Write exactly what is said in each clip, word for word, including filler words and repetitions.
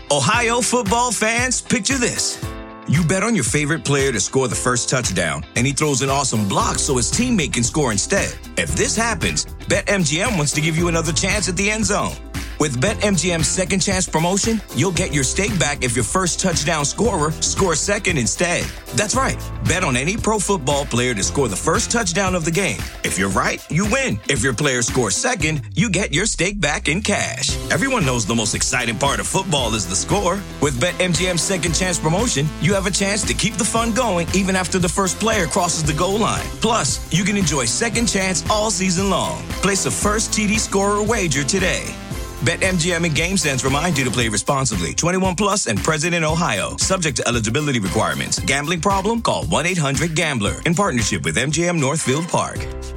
Ohio football fans, picture this. You bet on your favorite player to score the first touchdown, and he throws an awesome block so his teammate can score instead. If this happens, BetMGM wants to give you another chance at the end zone. With BetMGM's Second Chance promotion, you'll get your stake back if your first touchdown scorer scores second instead. That's right. Bet on any pro football player to score the first touchdown of the game. If you're right, you win. If your player scores second, you get your stake back in cash. Everyone knows the most exciting part of football is the score. With BetMGM's Second Chance promotion, you have a chance to keep the fun going even after the first player crosses the goal line. Plus, you can enjoy Second Chance all season long. Place a first T D scorer wager today. BetMGM and GameSense remind you to play responsibly. twenty-one plus and present in Ohio. Subject to eligibility requirements. Gambling problem? Call one eight hundred gambler. In partnership with M G M Northfield Park.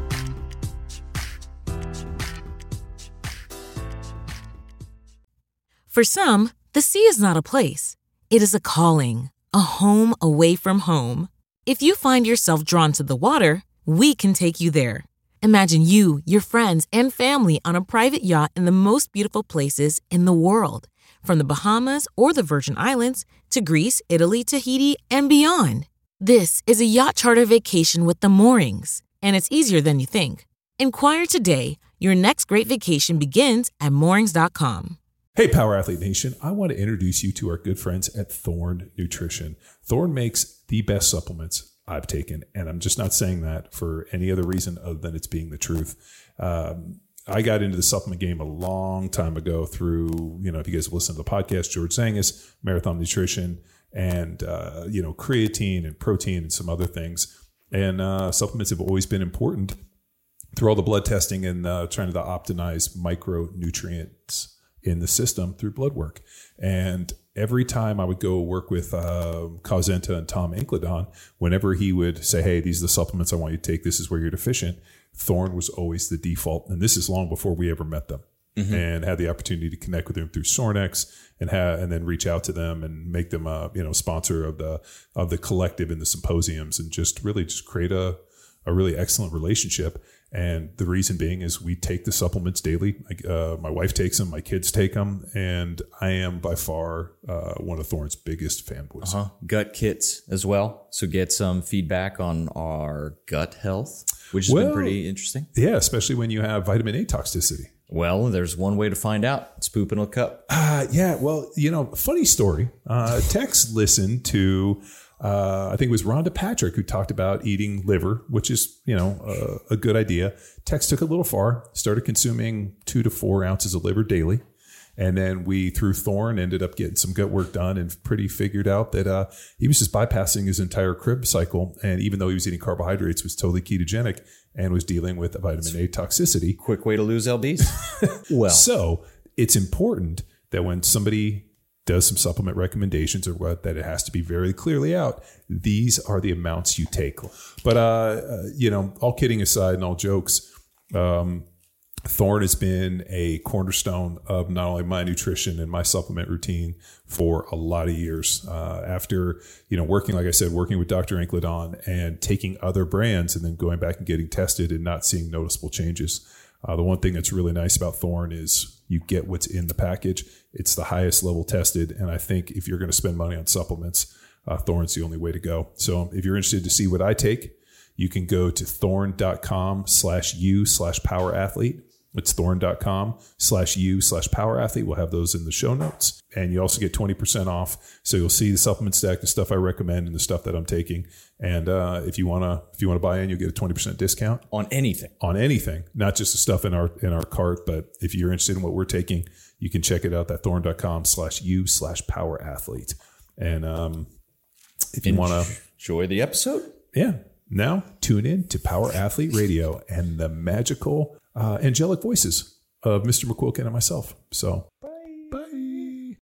For some, the sea is not a place. It is a calling, a home away from home. If you find yourself drawn to the water, we can take you there. Imagine you, your friends, and family on a private yacht in the most beautiful places in the world. From the Bahamas or the Virgin Islands to Greece, Italy, Tahiti, and beyond. This is a yacht charter vacation with the Moorings, and it's easier than you think. Inquire today. Your next great vacation begins at moorings dot com. Hey, Power Athlete Nation. I want to introduce you to our good friends at Thorne Nutrition. Thorne makes the best supplements I've taken, and I'm just not saying that for any other reason other than it's being the truth. Um, I got into the supplement game a long time ago through, you know, if you guys listen to the podcast, George Zangus, Marathon Nutrition, and, uh, you know, creatine and protein and some other things. And uh, supplements have always been important through all the blood testing and uh, trying to optimize micronutrients in the system through blood work. And every time I would go work with uh, Cosenta and Tom Incledon, whenever he would say, hey, these are the supplements I want you to take, this is where you're deficient, Thorne was always the default. And this is long before we ever met them. Mm-hmm. And had the opportunity to connect with them through Sornex and have, and then reach out to them and make them a, you know, sponsor of the, of the collective in the symposiums and just really just create a, a really excellent relationship. And the reason being is we take the supplements daily. Like, uh, my wife takes them, my kids take them, and I am by far uh, one of Thorne's biggest fanboys. Uh-huh. Gut kits as well. So get some feedback on our gut health, which has well, been pretty interesting. Yeah, especially when you have vitamin A toxicity. Well, there's one way to find out. It's poop in a cup. Uh, yeah, well, you know, funny story. Uh, Tex listened to... Uh, I think it was Rhonda Patrick who talked about eating liver, which is, you know, uh, a good idea. Tex took it a little far, started consuming two to four ounces of liver daily. And then we, through Thorne, ended up getting some gut work done and pretty figured out that uh, he was just bypassing his entire Krebs cycle. And even though he was eating carbohydrates, was totally ketogenic and was dealing with vitamin A toxicity. Quick way to lose L Bs. Well, so it's important that when somebody does some supplement recommendations or what, that it has to be very clearly out. These are the amounts you take. But, uh, uh, you know, all kidding aside and all jokes, um, Thorne has been a cornerstone of not only my nutrition and my supplement routine for a lot of years. Uh, after, you know, working, like I said, working with Doctor Incledon and taking other brands and then going back and getting tested and not seeing noticeable changes. Uh, the one thing that's really nice about Thorne is you get what's in the package. It's the highest level tested. And I think if you're going to spend money on supplements, uh, Thorne's the only way to go. So if you're interested to see what I take, you can go to thorne.com slash you slash power athlete. It's thorne.com slash you slash power athlete. We'll have those in the show notes. And you also get twenty percent off. So you'll see the supplement stack, the stuff I recommend and the stuff that I'm taking. And uh, if you want to if you want to buy in, you'll get a twenty percent discount. On anything. On anything. Not just the stuff in our in our cart, but if you're interested in what we're taking, you can check it out at thorne.com slash you slash power athlete. And um, if you want to enjoy the episode. Yeah. Now tune in to Power Athlete Radio and the magical Uh, angelic voices of Mister McQuilkin and myself. So, bye. Bye.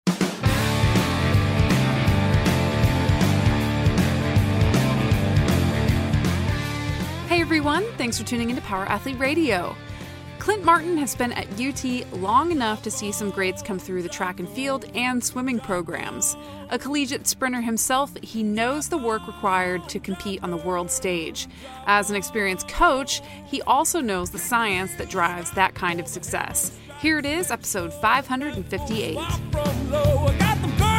Hey, everyone. Thanks for tuning into Power Athlete Radio. Clint Martin has been at U T long enough to see some grades come through the track and field and swimming programs. A collegiate sprinter himself, he knows the work required to compete on the world stage. As an experienced coach, he also knows the science that drives that kind of success. Here it is, episode five hundred fifty-eight.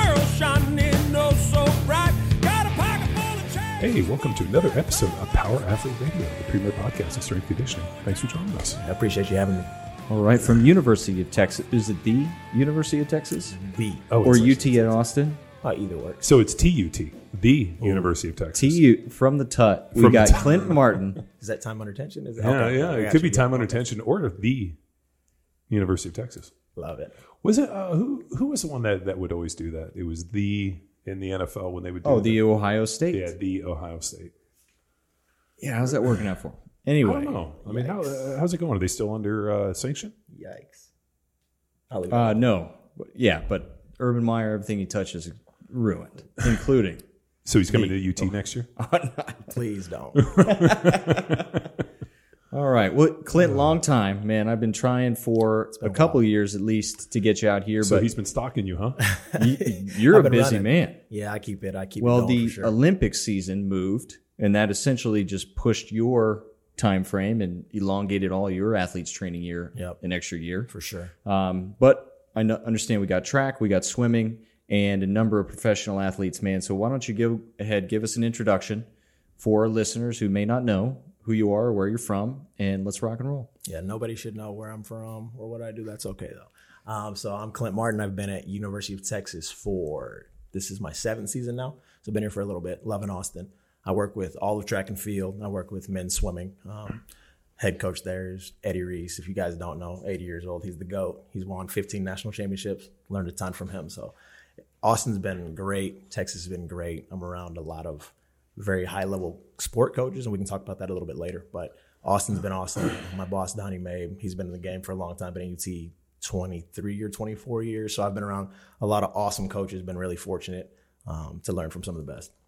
shining oh so bright. Got a pocket full of change. Hey, welcome to another episode of Power Athlete Radio, the premier podcast of strength conditioning. Thanks for joining us. I appreciate you having me. All right, from University of Texas. Is it the University of Texas? The. Oh, Or it's- U T at Austin? Uh, either works. So it's T U T, the University of Texas. T U from the Tut. We From the got Tut. Clint Martin. Is that time under tension? Is it? Yeah, okay. yeah. I It got could you. be time Yeah. under tension or the University of Texas. Love it. Was it uh, who? Who was the one that, that would always do that? It was the in the N F L when they would. Do Oh, the Ohio State. yeah, the Ohio State. Yeah, how's that working out for him? I Anyway, don't know. I mean, how uh, how's it going? Are they still under uh, sanction? Yikes. I'll leave it uh, alone. no. Yeah, but Urban Meyer, everything he touches is ruined, including. So he's coming to U T next year. Please don't. All right. Well, Clint, long time, man. I've been trying for a couple years at least to get you out here, So but he's been stalking you, huh? you, you're a I've been busy running. man. Yeah, I keep it. I keep Well, it going the for sure. Olympic season moved, and that essentially just pushed your time frame and elongated all your athletes' training year Yep. an extra year. for sure. Um, but I know, understand we got track, we got swimming, and a number of professional athletes, man. So why don't you go ahead, give us an introduction for our listeners who may not know who you are or where you're from, and let's rock and roll. Yeah, nobody should know where I'm from or what I do. That's okay, though. Um, so I'm Clint Martin. I've been at University of Texas for, this is my seventh season now. So I've been here for a little bit, loving Austin. I work with all of track and field. I work with men's swimming. Um, head coach there is Eddie Reese. If you guys don't know, eighty years old. He's the GOAT. He's won fifteen national championships. Learned a ton from him. So Austin's been great. Texas has been great. I'm around a lot of very high-level sport coaches, and we can talk about that a little bit later. But Austin's been awesome. My boss, Donnie Mabe, he's been in the game for a long time, been at U T twenty-three or twenty-four years. So I've been around a lot of awesome coaches, been really fortunate um, to learn from some of the best.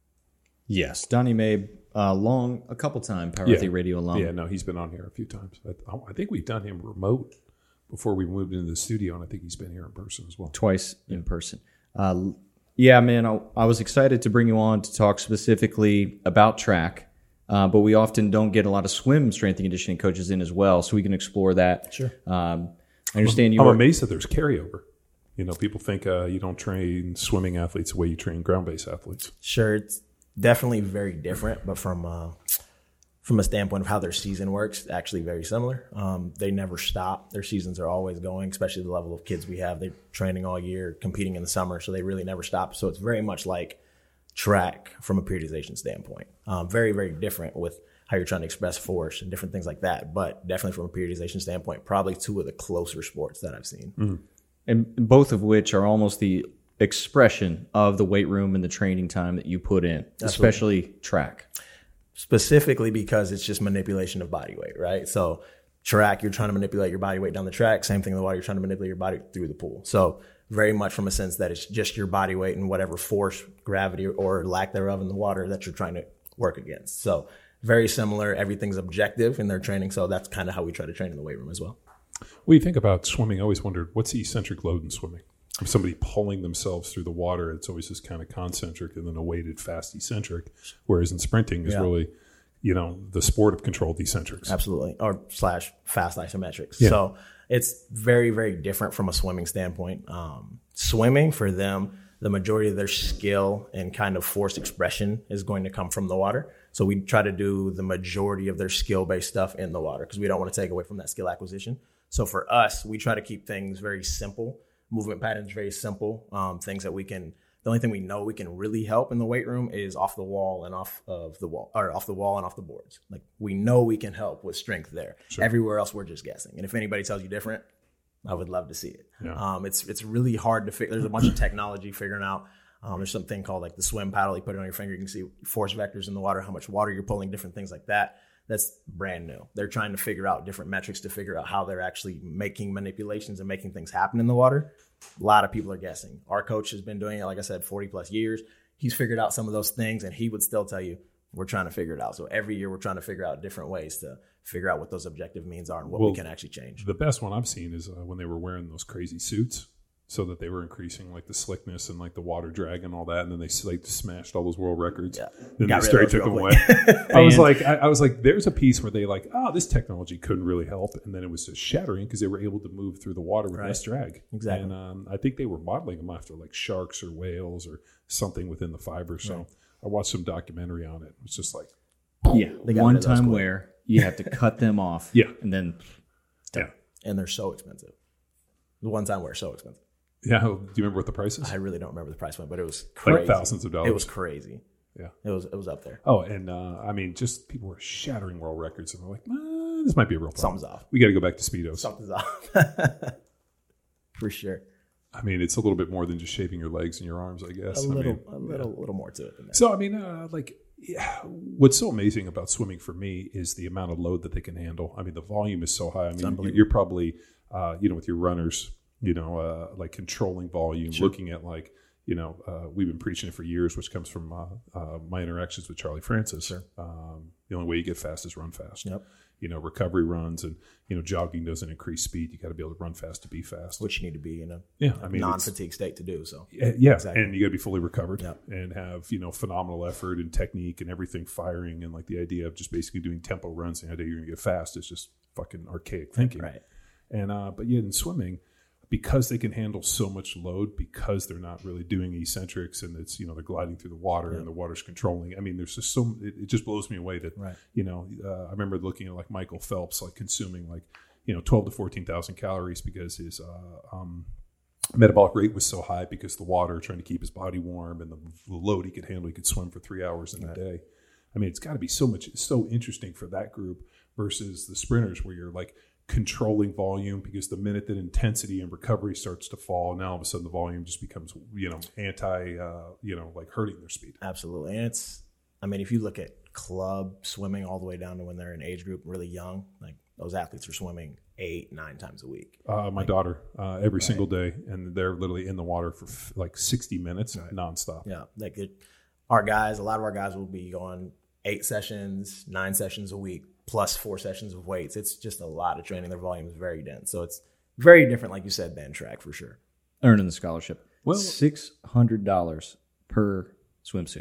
Yes, Donnie Mabe, uh, long, a couple time Power Yeah. Athlete Radio alum. Yeah, no, he's been on here a few times. I, I think we've done him remote before we moved into the studio, and I think he's been here in person as well. Twice in person. Uh, yeah, man, I, I was excited to bring you on to talk specifically about track, uh, but we often don't get a lot of swim strength and conditioning coaches in as well, so we can explore that. Sure. Um, I understand you I'm were, amazed that there's carryover. You know, people think uh, you don't train swimming athletes the way you train ground-based athletes. Sure, it's definitely very different, but from uh, from a standpoint of how their season works, actually very similar. Um, they never stop. Their seasons are always going, especially the level of kids we have. They're training all year, competing in the summer, so they really never stop. So it's very much like track from a periodization standpoint. Um, very, very different with how you're trying to express force and different things like that, but definitely from a periodization standpoint, probably two of the closer sports that I've seen. Mm-hmm. and both of which are almost the expression of the weight room and the training time that you put in, especially track. Specifically because it's just manipulation of body weight, right? So track, you're trying to manipulate your body weight down the track. Same thing in the water, you're trying to manipulate your body through the pool. So very much from a sense that it's just your body weight and whatever force, gravity, or lack thereof in the water that you're trying to work against. So very similar. Everything's objective in their training. So that's kind of how we try to train in the weight room as well. What do you think about swimming? I always wondered, what's the eccentric load in swimming? If somebody pulling themselves through the water, it's always just kind of concentric and then a weighted fast eccentric, whereas in sprinting is Yeah. really, you know, the sport of controlled eccentrics. Absolutely. Or slash fast isometrics. Yeah. So it's very, very different from a swimming standpoint. Um, swimming for them, the majority of their skill and kind of force expression is going to come from the water. So we try to do the majority of their skill-based stuff in the water because we don't want to take away from that skill acquisition. So for us, we try to keep things very simple. Movement patterns very simple. Um, things that we can. The only thing we know we can really help in the weight room is off the wall and off of the wall, or off the wall and off the boards. Like we know we can help with strength there. Sure. Everywhere else, we're just guessing. And if anybody tells you different, I would love to see it. Yeah. Um, it's it's really hard to figure. There's a bunch of technology figuring out. Um, there's something called like the swim paddle. You put it on your finger, you can see force vectors in the water, how much water you're pulling, different things like that. That's brand new. They're trying to figure out different metrics to figure out how they're actually making manipulations and making things happen in the water. A lot of people are guessing. Our coach has been doing it, like I said, forty plus years. He's figured out some of those things, and he would still tell you, we're trying to figure it out. So every year we're trying to figure out different ways to figure out what those objective means are and what Well, we can actually change. The best one I've seen is uh, when they were wearing those crazy suits so that they were increasing like the slickness and like the water drag and all that, and then they like smashed all those world records. Yeah. Then Got they rid of straight those took real them away. quick. I was like, I, I was like, there's a piece where they like, oh, this technology couldn't really help, and then it was just shattering because they were able to move through the water with Right. less drag. Exactly. And um, I think they were modeling them after like sharks or whales or something within the fiber. So Right. I watched some documentary on it. It's just like, Yeah, They got one rid of those time quick. wear, you have to cut them off. Yeah. And then yeah, And they're so expensive. The one time we're so expensive. yeah. Do you remember what the price is? I really don't remember the price point, but it was crazy. Like thousands of dollars. It was crazy. Yeah. It was it was up there. Oh, and uh, I mean, just people were shattering world records, and they're like, nah, this might be a real problem. Something's off. We got to go back to Speedos. Something's off. For sure. I mean, it's a little bit more than just shaving your legs and your arms, I guess. A I little mean, a little little more to it than that. So, I mean, uh, like, yeah, what's so amazing about swimming for me is the amount of load that they can handle. I mean, the volume is so high. I mean, you- you're probably, uh, you know, with your runners, you know, uh, like controlling volume, looking at like, you know, uh, we've been preaching it for years, which comes from uh, uh, my interactions with Charlie Francis. Um, the only way you get fast is run fast. Yep. You know, recovery runs and, you know, jogging doesn't increase speed. You got to be able to run fast to be fast. Which you need to be in a Yeah, I mean, it's- non-fatigue state to do. So Uh, yeah, Exactly. and you got to be fully recovered Yep. and have, you know, phenomenal effort and technique and everything firing, and like the idea of just basically doing tempo runs and the idea you're gonna get fast is just fucking archaic thinking. Right. And uh, but yet in swimming, because they can handle so much load, because they're not really doing eccentrics and it's, you know, they're gliding through the water and the water's controlling. I mean, there's just so it, it just blows me away that Right. you know, uh, I remember looking at like Michael Phelps like consuming like, you know, twelve to fourteen thousand calories because his uh, um, metabolic rate was so high because the water trying to keep his body warm and the, the load he could handle. He could swim for three hours in a day. I mean, it's got to be so much so interesting for that group versus the sprinters where you're like controlling volume, because the minute that intensity and recovery starts to fall, now all of a sudden the volume just becomes, you know, anti, uh, you know, like hurting their speed. absolutely. And it's, I mean, if you look at club swimming all the way down to when they're in age group really young, like those athletes are swimming eight, nine times a week. Uh, my daughter, uh, every single day, and they're literally in the water for f- like sixty minutes nonstop. Yeah, like it, our guys, a lot of our guys will be going eight sessions, nine sessions a week, plus four sessions of weights. It's just a lot of training. Their volume is very dense. So it's very different, like you said, than track for sure. earning the scholarship. Well- six hundred dollars per swimsuit.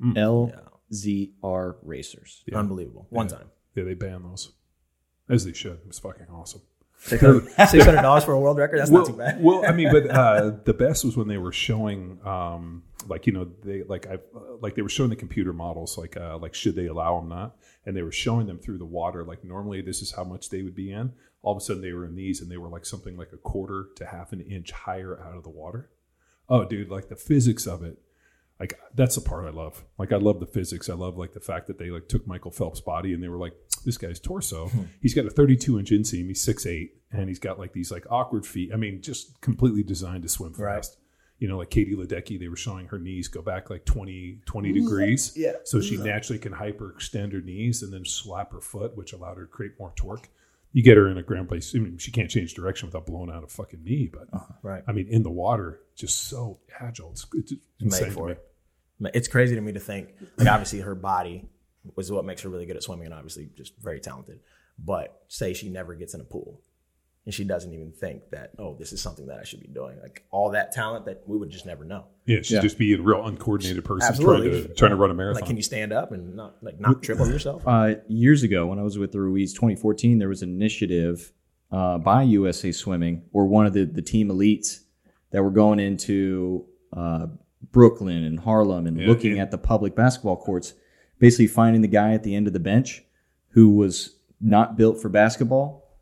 L Z R Racers. Unbelievable. One time. Yeah, they ban those, as they should. It was fucking awesome. six hundred dollars for a world record? That's well, not too bad. well, I mean, but uh, the best was when they were showing, um, like you know, they like I like they were showing the computer models, like uh, like should they allow them not, and they were showing them through the water. Like normally, this is how much they would be in. All of a sudden, they were in these, and they were like something like a quarter to half an inch higher out of the water. Oh, dude, like the physics of it. Like that's the part I love. Like I love the physics. I love like the fact that they like took Michael Phelps' body and they were like, this guy's torso. He's got a thirty-two inch inseam. He's six eight, and he's got like these like awkward feet. I mean, just completely designed to swim fast. Right. You know, like Katie Ledecky, they were showing her knees go back like twenty, twenty degrees. Yeah. So she naturally can hyperextend her knees and then slap her foot, which allowed her to create more torque. You get her in a ground place. I mean, she can't change direction without blowing out a fucking knee. But Right. I mean, in the water, just so agile. It's, it's insane Made to for me. it. It's crazy to me to think, like, obviously her body was what makes her really good at swimming and obviously just very talented. But say she never gets in a pool and she doesn't even think that, oh, this is something that I should be doing. Like all that talent that we would just never know. Yeah, she'd Yeah. just be a real uncoordinated person Absolutely. trying to trying to run a marathon. Like, can you stand up and not like not trip over yourself? Uh, years ago, when I was with the Ruiz, twenty fourteen, there was an initiative uh, by U S A Swimming or one of the, the team elites that were going into uh, Brooklyn and Harlem and Yeah, looking yeah. at the public basketball courts, basically finding the guy at the end of the bench who was not built for basketball,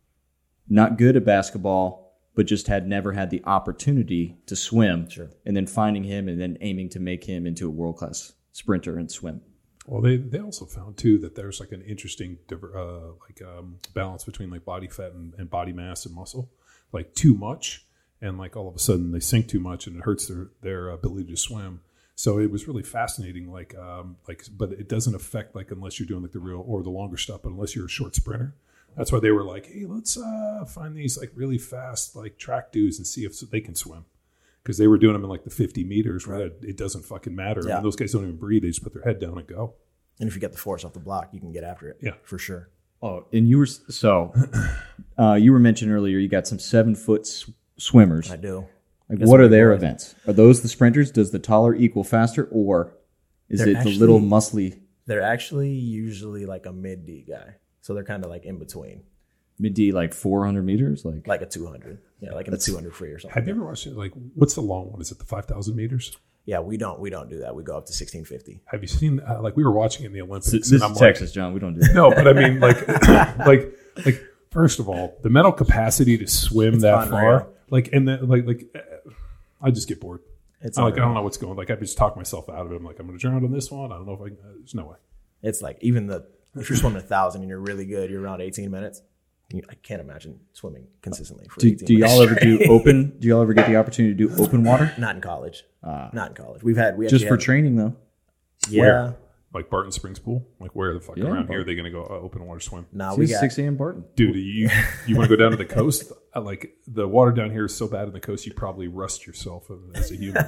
not good at basketball, but just had never had the opportunity to swim. Sure. And then finding him and then aiming to make him into a world-class sprinter and swim. Well, they they also found too that there's like an interesting diver- uh, like um, balance between like body fat and, and body mass and muscle. Like too much, and like all of a sudden they sink too much, and it hurts their their ability to swim. So it was really fascinating. Like um, like, but it doesn't affect like unless you're doing like the real or the longer stuff, but unless you're a short sprinter. That's why they were like, hey, let's uh, find these like really fast like track dudes and see if they can swim. Because they were doing them in like the fifty meters where it, it doesn't fucking matter. Yeah. And those guys don't even breathe. They just put their head down and go. And if you get the force off the block, you can get after it. Yeah. For sure. Oh, and you were so uh, you were mentioning earlier you got some seven foot s- swimmers. I do. Like, That's what are what their it was. events? Are those the sprinters? Does the taller equal faster, or is They're it actually- the little muscly They're actually usually like a mid D guy, so they're kind of like in between, mid D, like four hundred meters? Like, like a two hundred, yeah, like in a two hundred free or something. Have you ever watched it? Like, what's the long one? Is it the five thousand meters? Yeah, we don't we don't do that. We go up to sixteen fifty. Have you seen? Uh, like, we were watching it in the Olympics. this and is I'm like- Texas, John. We don't do that. No, but I mean, like, like, like. First of all, the mental capacity to swim It's that unreal. far, like, and then like, like, uh, I just get bored. It's I'm like, I unreal. don't know what's going. Like, I just talk myself out of it. I'm like, I'm going to drown on this one. I don't know if I. can. Uh, there's no way. It's like even the if you're swimming a thousand and you're really good, you're around eighteen minutes. You, I can't imagine swimming consistently for Do, eighteen do y'all minutes ever do straight. open? Do y'all ever get the opportunity to do open water? Not in college. Uh, Not in college. We've had we just actually for had- training, though. Yeah. Where? Like Barton Springs Pool? Like, where the fuck Yeah, around Barton. here are they going to go uh, open water swim? Nah, See, we it's got six a.m. Barton. Dude, you you want to go down to the coast? Uh, like, the water down here is so bad on the coast, you probably rust yourself as a human.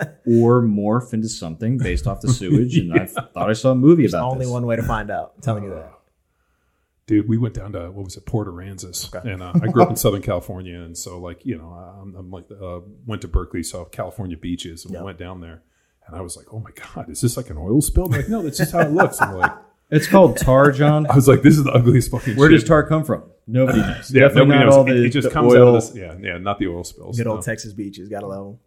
Or morph into something based off the sewage. And I thought I saw a movie there's about only this. one way to find out. I'm telling you that. Dude, we went down to, what was it, Port Aransas. And uh, I grew up in Southern California. And so, like, you know, I'm, I'm like, uh, went to Berkeley, saw California beaches, and Yeah. we went down there. And I was like, oh my God, is this like an oil spill? They're like, no, that's just how it looks. I'm like, It's called tar, John. I was like, this is the ugliest fucking Where shit. does tar come from? Nobody knows. Yeah, Definitely nobody not knows. all It- the, it just the comes oil. out of this. Yeah, yeah, not the oil spills. Good old no. Texas beaches. Got to love them.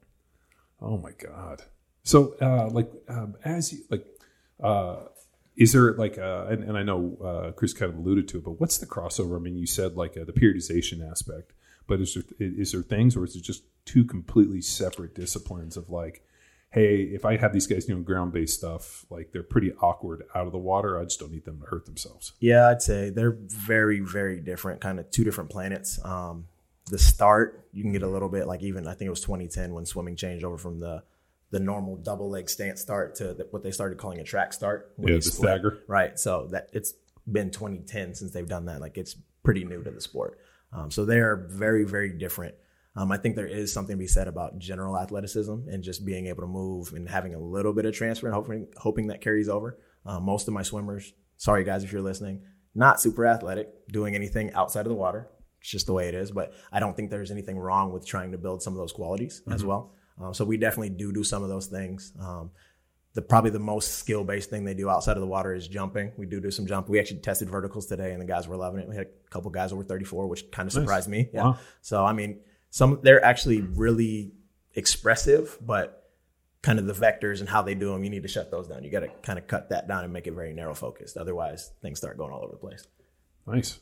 Oh my God. So, uh, like, um, as you, like, uh, is there like, uh, and, and I know uh, Chris kind of alluded to it, but what's the crossover? I mean, you said like uh, the periodization aspect, but is there, is there things, or is it just two completely separate disciplines of like, hey, if I have these guys doing ground-based stuff, like they're pretty awkward out of the water. I just don't need them to hurt themselves. Yeah, I'd say they're very, very different, kind of two different planets. Um, the start, you can get a little bit like even, I think it was twenty ten when swimming changed over from the the normal double leg stance start to the, what they started calling a track start. where Yeah, you the split. stagger. Right. So that it's been twenty ten since they've done that. Like it's pretty new to the sport. Um, so they're very, very different. Um, I think there is something to be said about general athleticism and just being able to move and having a little bit of transfer and hoping, hoping that carries over. Um, most of my swimmers, sorry guys if you're listening, not super athletic, doing anything outside of the water. It's just the way it is. But I don't think there's anything wrong with trying to build some of those qualities mm-hmm. as well. Um, so we definitely do do some of those things. Um, the probably the most skill-based thing they do outside of the water is jumping. We do do some jump. We actually tested verticals today, and the guys were loving it. We had a couple guys over thirty-four, which kind of surprised Nice. me. Yeah. Wow. So I mean, some they're actually really expressive, but kind of the vectors and how they do them, you need to shut those down. You got to kind of cut that down and make it very narrow focused. Otherwise, things start going all over the place. Nice.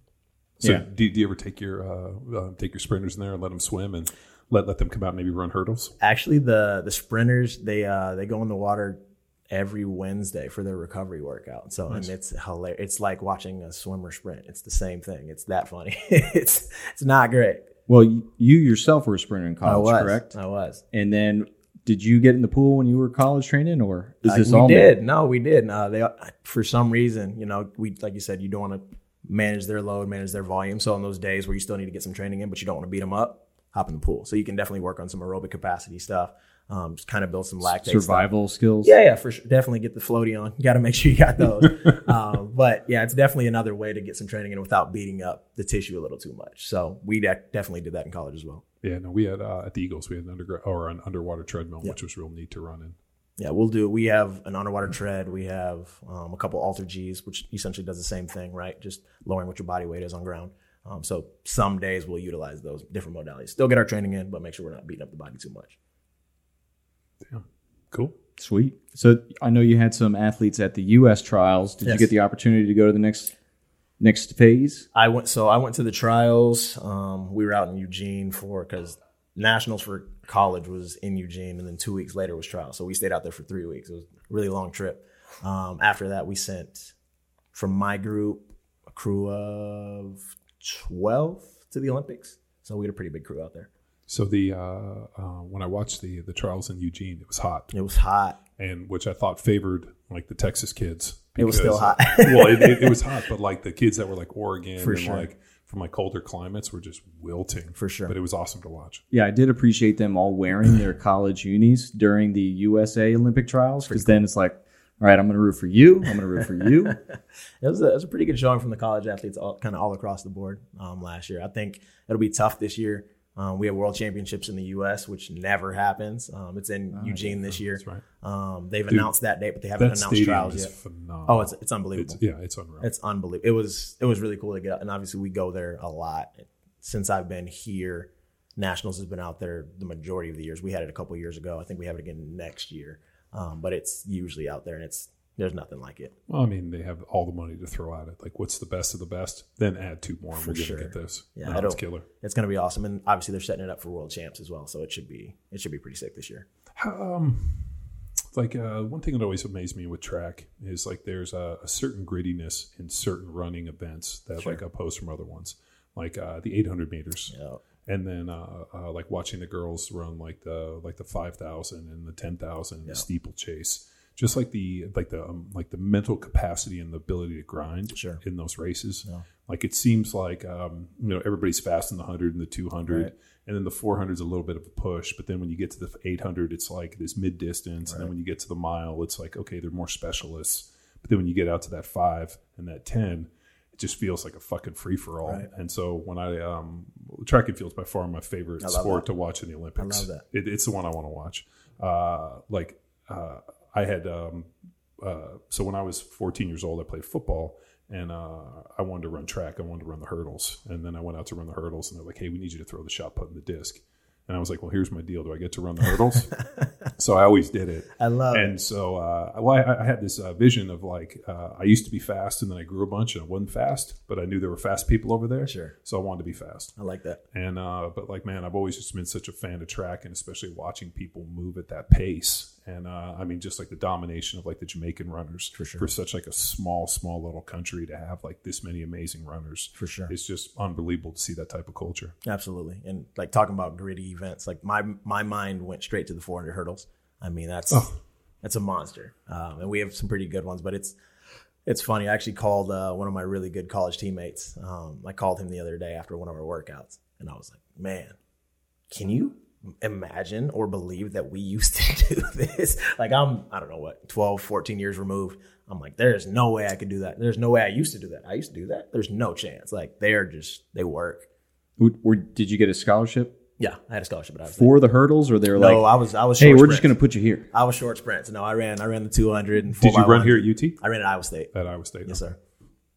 So Yeah. do, do you ever take your uh, uh, take your sprinters in there and let them swim and let let them come out and maybe run hurdles? Actually, the the sprinters they uh, they go in the water every Wednesday for their recovery workout. So Nice. and it's hilarious. It's like watching a swimmer sprint. It's the same thing. It's that funny. it's it's not great. Well, you, you yourself were a sprinter in college, I was correct? I was. And then did you get in the pool when you were college training, or is Uh, this we all did. No, we did. Uh, they for some reason, you know, we like you said, you don't want to manage their load, manage their volume. So on those days where you still need to get some training in, but you don't want to beat them up, hop in the pool. So you can definitely work on some aerobic capacity stuff. Um, just kind of build some lactate stuff. survival skills? Yeah, yeah, for sure. Definitely get the floaty on. You got to make sure you got those. um, but yeah, it's definitely another way to get some training in without beating up the tissue a little too much. So we de- definitely did that in college as well. Yeah, no, we had uh, at the Eagles we had an underground or an underwater treadmill, Yeah. which was real neat to run in. Yeah, we'll do. We have an underwater tread. We have um, a couple alter Gs, which essentially does the same thing, right? Just lowering what your body weight is on ground. Um, so some days we'll utilize those different modalities. Still get our training in, but make sure we're not beating up the body too much. Yeah, cool. Sweet. So I know you had some athletes at the U S trials. Did you Yes. get the opportunity to go to the next next phase? I went. So I went to the trials. Um, we were out in Eugene for because nationals for college was in Eugene, and then two weeks later was trials. So we stayed out there for three weeks. It was a really long trip. Um, after that, we sent from my group a crew of twelve to the Olympics. So we had a pretty big crew out there. So the uh, uh, when I watched the the trials in Eugene, it was hot, It was hot. and which I thought favored like the Texas kids. It was still hot. well, it, it, it was hot, but like the kids that were like Oregon For and sure. like from like colder climates were just wilting. For sure. But it was awesome to watch. Yeah, I did appreciate them all wearing their college unis during the U S A Olympic trials, because then it's like, all right, I'm going to root for you. I'm going to root for you. It was, a, it was a pretty good showing from the college athletes all, kind of all across the board um, last year. I think it'll be tough this year Um, we have world championships in the U S, which never happens. Um, it's in Oh, Eugene yeah, this year. that's right. Um, they've Dude, announced that date, but they haven't That announced stadium trials is yet. phenomenal. Oh, it's it's unbelievable. It's, yeah, it's unreal. It's unbelievable. It was it was really cool to get out, and obviously we go there a lot. Since I've been here, Nationals has been out there the majority of the years. We had it a couple of years ago. I think we have it again next year, um, but it's usually out there, and it's there's nothing like it. Well, I mean, they have all the money to throw at it. Like, what's the best of the best? Then add two more, and For we're sure. gonna get this. Yeah, No, it'll- it's killer. It's going to be awesome, and obviously they're setting it up for world champs as well. So it should be it should be pretty sick this year. Um, like uh, one thing that always amazed me with track is like there's a, a certain grittiness in certain running events that Sure. like oppose from other ones, like uh, the eight hundred meters. Yeah. And then, uh, uh, like watching the girls run like the like the five thousand and the ten thousand and Yeah. the steeplechase, just like the like the um, like the mental capacity and the ability to grind Sure. in those races. Yeah. Like it seems like um, you know everybody's fast in the hundred and the two hundred, Right. and then the four hundred is a little bit of a push. But then when you get to the eight hundred, it's like this mid distance, and then Right. when you get to the mile, it's like okay, they're more specialists. But then when you get out to that five and that ten, it just feels like a fucking free for all. Right. And so when I um, track and field is by far my favorite I love sport that. to watch in the Olympics. I love that. It, it's the one I want to watch. Uh, like uh, I had um, uh, so when I was fourteen years old, I played football. And uh, I wanted to run track. I wanted to run the hurdles. And then I went out to run the hurdles, and they're like, hey, we need you to throw the shot put in the disc. And I was like, well, here's my deal. Do I get to run the hurdles? So I always did it. I love and it. so uh, well, I, I had this uh, vision of like, uh, I used to be fast, and then I grew a bunch, and I wasn't fast. But I knew there were fast people over there. Sure. So I wanted to be fast. I like that. And uh, but like, man, I've always just been such a fan of track, and especially watching people move at that pace. And uh, I mean, just like the domination of like the Jamaican runners For sure. for such like a small, small little country to have like this many amazing runners. For sure. It's just unbelievable to see that type of culture. Absolutely. And like talking about gritty events, like my my mind went straight to the four hundred hurdles. I mean, that's Oh. that's a monster. Um, and we have some pretty good ones, but it's it's funny. I actually called uh, one of my really good college teammates. Um, I called him the other day after one of our workouts, and I was like, man, can you imagine or believe that we used to do this? Like I'm, I don't know what, twelve, fourteen years removed. I'm like, there's no way I could do that. There's no way I used to do that. I used to do that. There's no chance. Like they're just, they work. Would- Or did you get a scholarship Yeah, I had a scholarship, but I was for the hurdles, or they were no, like, I was I was. hey, short we're just going to sprints. put you here? I was short sprints. No, I ran. I ran the two hundred and four Did you by run one. here at U T? I ran at Iowa State. At Iowa State. Yes, sir.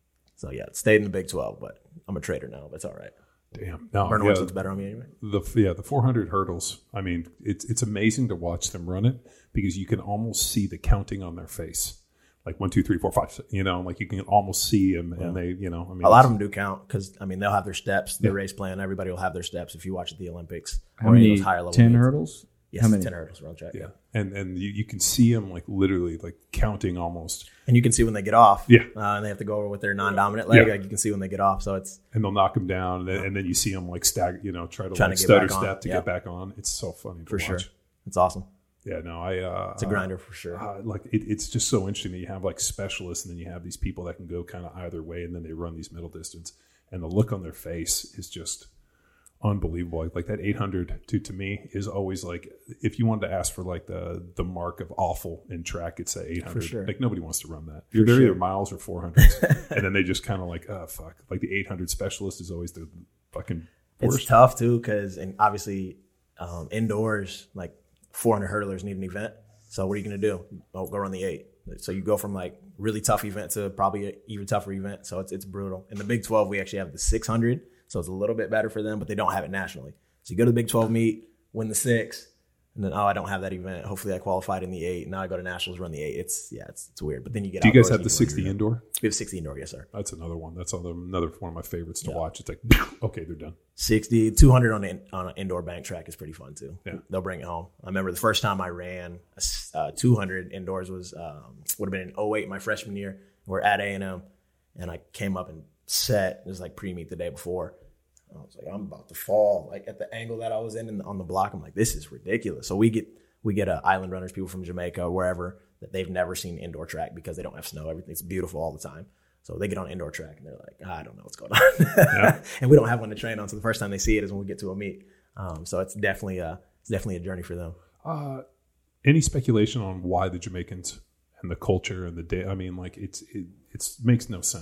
So yeah, stayed in the Big twelve, but I'm a traitor now. But it's all right. Damn. No, Burner yeah, Woods looks better on me anyway. the yeah the four hundred hurdles. I mean, it's it's amazing to watch them run it because you can almost see the counting on their face, like one, two, three, four, five. You know, like you can almost see them, and they, you know, I mean, A lot of them do count because I mean they'll have their steps, their Yeah. race plan. Everybody will have their steps if you watch at the Olympics. How or any of many? those higher level ten meets. hurdles? Yes, How many? ten hurdles around track. yeah, and and you, you can see them like literally like counting almost, And you can see when they get off. Yeah. uh, and they have to go over with their non-dominant leg. Yeah. Like you can see when they get off. So it's and they'll knock them down, and then, and then you see them like stagger, you know, try to Trying like to get stutter back on. step to Yeah. get back on. It's so funny to for watch. sure. It's awesome. Yeah, no, I. Uh, It's a grinder for sure. Uh, like it, it's just so interesting that you have like specialists, and then you have these people that can go kind of either way, and then they run these middle distance, and the look on their face is just unbelievable. Like, like that eight hundred to to me is always like, if you wanted to ask for like the the mark of awful in track, it's that eight hundred. sure. Like nobody wants to run that. You're they're sure. either miles or four hundreds, and then they just kind of like, oh fuck. Like the eight hundred specialist is always the fucking It's worst. tough too because and obviously um, indoors, like four hundred hurdlers need an event. So what are you going to do? Oh, go run the eight. So you go from like really tough event to probably an even tougher event. So it's it's brutal. In the Big twelve, we actually have the six hundred. So it's a little bit better for them, but they don't have it nationally. So you go to the Big twelve meet, win the six, and then, oh, I don't have that event. Hopefully I qualified in the eight. Now I go to nationals, run the eight. It's, yeah, it's it's weird. But then you get Do you guys outdoors, have the can run sixty your- indoor? We have sixty indoor, yes, sir. That's another one. That's another another one of my favorites to Yeah. watch. It's like, okay, they're done. sixty, two hundred on an, on an indoor bank track is pretty fun too. Yeah. They'll bring it home. I remember the first time I ran uh, two hundred indoors was um, would have been in oh eight, my freshman year. We're at A and M, and I came up and set. It was like pre-meet the day before. I was like, I'm about to fall. Like at the angle that I was in and on the block, I'm like, this is ridiculous. So we get we get uh, island runners, people from Jamaica or wherever, that they've never seen indoor track because they don't have snow. Everything's beautiful all the time. So they get on indoor track and they're like, I don't know what's going on. And we don't have one to train on. So the first time they see it is when we get to a meet. Um, so it's definitely a, it's definitely a journey for them. Uh, any speculation on why the Jamaicans and the culture and the day? I mean, like it's it it's makes no sense.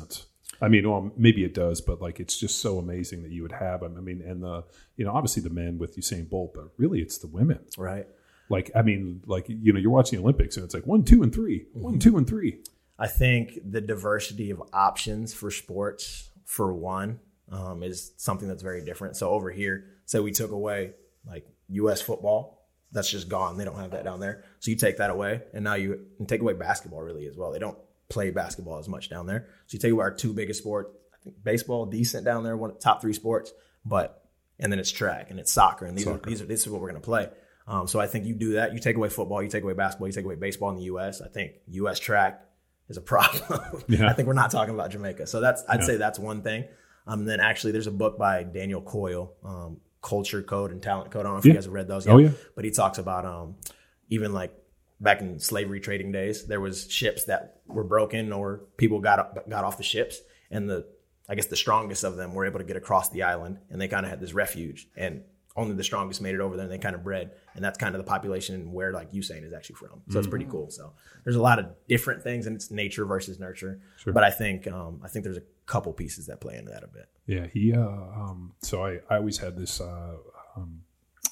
I mean, well, maybe it does, but like it's just so amazing that you would have them. I mean, and the you know obviously the men with Usain Bolt, but really it's the women, Right. Like I mean, like you know you're watching the Olympics and it's like one, two, and three, mm-hmm. one, two, and three. I think the diversity of options for sports, for one, um, is something that's very different. So over here, say we took away like U S football, that's just gone. They don't have that down there. So you take that away, and now you and take away basketball really as well. They don't play basketball as much down there. So you take away our two biggest sports. I think baseball, decent down there, one of the top three sports, but and then it's track and it's soccer, and these soccer. are these are this is what we're gonna play. Um, so I think you do that. You take away football, you take away basketball, you take away baseball in the U S. I think U S track is a problem. Yeah. I think we're not talking about Jamaica. So that's I'd yeah. say that's one thing. Um, and then actually there's a book by Daniel Coyle, um, Culture Code and Talent Code. I don't know if yeah. you guys have read those yet. Oh, yeah. But he talks about um, even like back in slavery trading days, there was ships that were broken or people got up, got off the ships, and the I guess the strongest of them were able to get across the island, and they kind of had this refuge, and only the strongest made it over there, and they kind of bred, and that's kind of the population where like Usain is actually from. So mm-hmm. it's pretty cool. So there's a lot of different things, and it's nature versus nurture. Sure. But I think um, I think there's a couple pieces that play into that a bit. Yeah, he. Uh, um, so I, I always had this. Uh, um,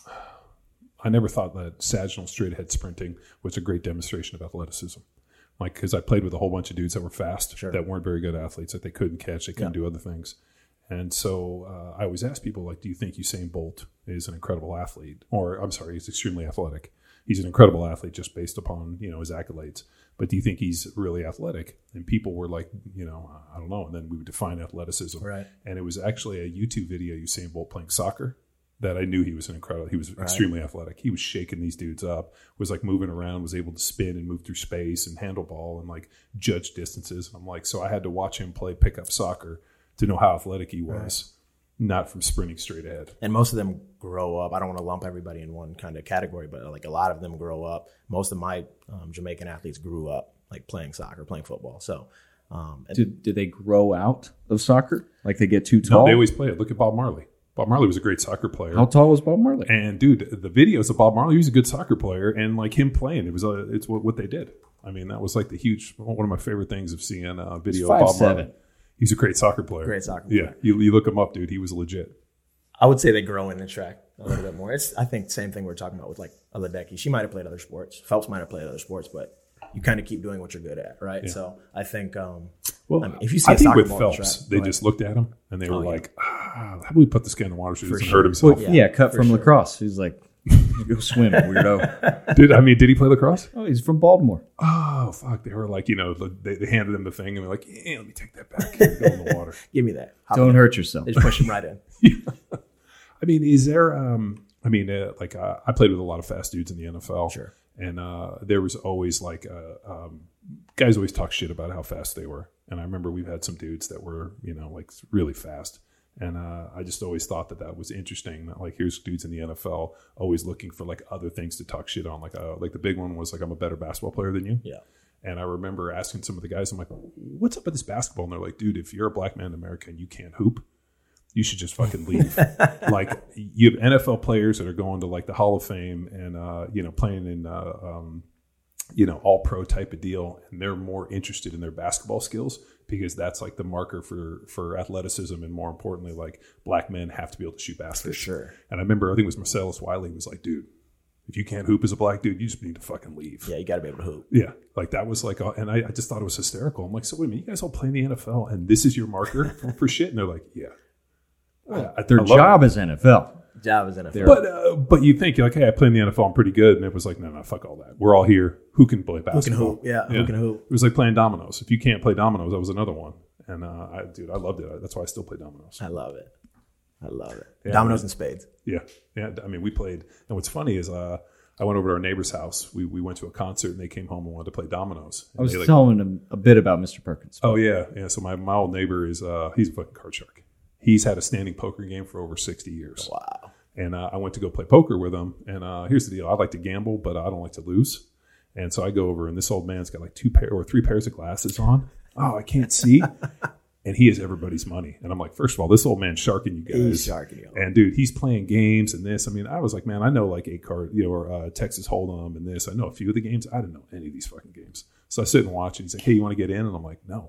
I never thought that sagittal straight ahead sprinting was a great demonstration of athleticism. Like, because I played with a whole bunch of dudes that were fast, sure. that weren't very good athletes, that they couldn't catch, they couldn't yeah. do other things. And so uh, I always ask people, like, do you think Usain Bolt is an incredible athlete? Or, I'm sorry, he's extremely athletic. He's an incredible athlete just based upon, you know, his accolades. But do you think he's really athletic? And people were like, you know, I don't know. And then we would define athleticism. Right. And it was actually a YouTube video, Usain Bolt playing soccer, that I knew he was an incredible, he was right. extremely athletic. He was shaking these dudes up, was like moving around, was able to spin and move through space and handle ball and like judge distances. I'm like, so I had to watch him play pickup soccer to know how athletic he was, right. not from sprinting straight ahead. And most of them grow up. I don't want to lump everybody in one kind of category, but like a lot of them grow up. Most of my um, Jamaican athletes grew up like playing soccer, playing football. So, um, and did, did they grow out of soccer? Like they get too tall? No, they always play it. Look at Bob Marley. Bob Marley was a great soccer player. How tall was Bob Marley? And dude, the videos of Bob Marley, he was a good soccer player, and like him playing, it was a, it's what, what they did. I mean, that was like the huge, one of my favorite things of seeing a video of Bob seven. Marley. He's a great soccer player. Great soccer player. Yeah, you, you look him up, dude. He was legit. I would say they grow in the track a little bit more. It's I think same thing we we're talking about with like Aladeki. She might have played other sports. Phelps might have played other sports, but you kind of keep doing what you're good at, right? Yeah. So I think, um, well, I mean, if you see I a think soccer with ball Phelps, track, they just looked at him and they were oh, like, yeah. ah, how do we put this guy in the water so he doesn't sure. hurt himself? Well, yeah, yeah, cut from sure. lacrosse. He's like, go swim, weirdo. Did I mean, did he play lacrosse? Oh, he's from Baltimore. Oh, fuck. They were like, you know, they, they handed him the thing and they're like, yeah, let me take that back. Go in the water. Give me that. Hop Don't hurt yourself. They just push him right in. Yeah. I mean, is there, um, I mean, uh, like uh, I played with a lot of fast dudes in the N F L. Sure. And uh, there was always like, uh, um, guys always talk shit about how fast they were. And I remember we've had some dudes that were, you know, like really fast. And uh, I just always thought that that was interesting. That like here's dudes in the N F L always looking for like other things to talk shit on. Like uh, like the big one was like, I'm a better basketball player than you. Yeah. And I remember asking some of the guys, I'm like, what's up with this basketball? And they're like, dude, if you're a black man in America and you can't hoop, you should just fucking leave. Like you have N F L players that are going to like the Hall of Fame and, uh, you know, playing in, uh, um, you know, all pro type of deal. And they're more interested in their basketball skills because that's like the marker for, for athleticism. And more importantly, like black men have to be able to shoot baskets. For sure. And I remember, I think it was Marcellus Wiley was like, dude, if you can't hoop as a black dude, you just need to fucking leave. Yeah, you got to be able to hoop. Yeah, like that was like, and I, I just thought it was hysterical. I'm like, so wait a minute, you guys all play in the N F L and this is your marker for, for shit? And they're like, yeah. Well, I, their I job is N F L. Job is N F L. But uh, but you think, you're like, hey, I play in the N F L, I'm pretty good. And it was like, no, no, fuck all that. We're all here. Who can play basketball? Who can hoop? Yeah, yeah. Who can hoop? It was like playing dominoes. If you can't play dominoes, that was another one. And uh, I, dude, I loved it. That's why I still play dominoes. I love it. I love it. Yeah, dominoes man. and spades. Yeah. Yeah. I mean, we played. And what's funny is uh, I went over to our neighbor's house. We we went to a concert and they came home and wanted to play dominoes. And I was they, like, telling them a bit about Mister Perkins. Oh, yeah. Yeah. So my, my old neighbor is, uh, he's a fucking card shark. He's had a standing poker game for over sixty years. Wow. And uh, I went to go play poker with him. And uh, here's the deal. I like to gamble, but I don't like to lose. And so I go over, and this old man's got like two pair or three pairs of glasses on. Oh, I can't see. And he has everybody's money. And I'm like, first of all, this old man's sharking you guys. He's sharking you. And, dude, he's playing games and this. I mean, I was like, man, I know like eight card, you know, or uh, Texas Hold'em and this. I know a few of the games. I didn't know any of these fucking games. So I sit and watch, and he's like, hey, you want to get in? And I'm like, no.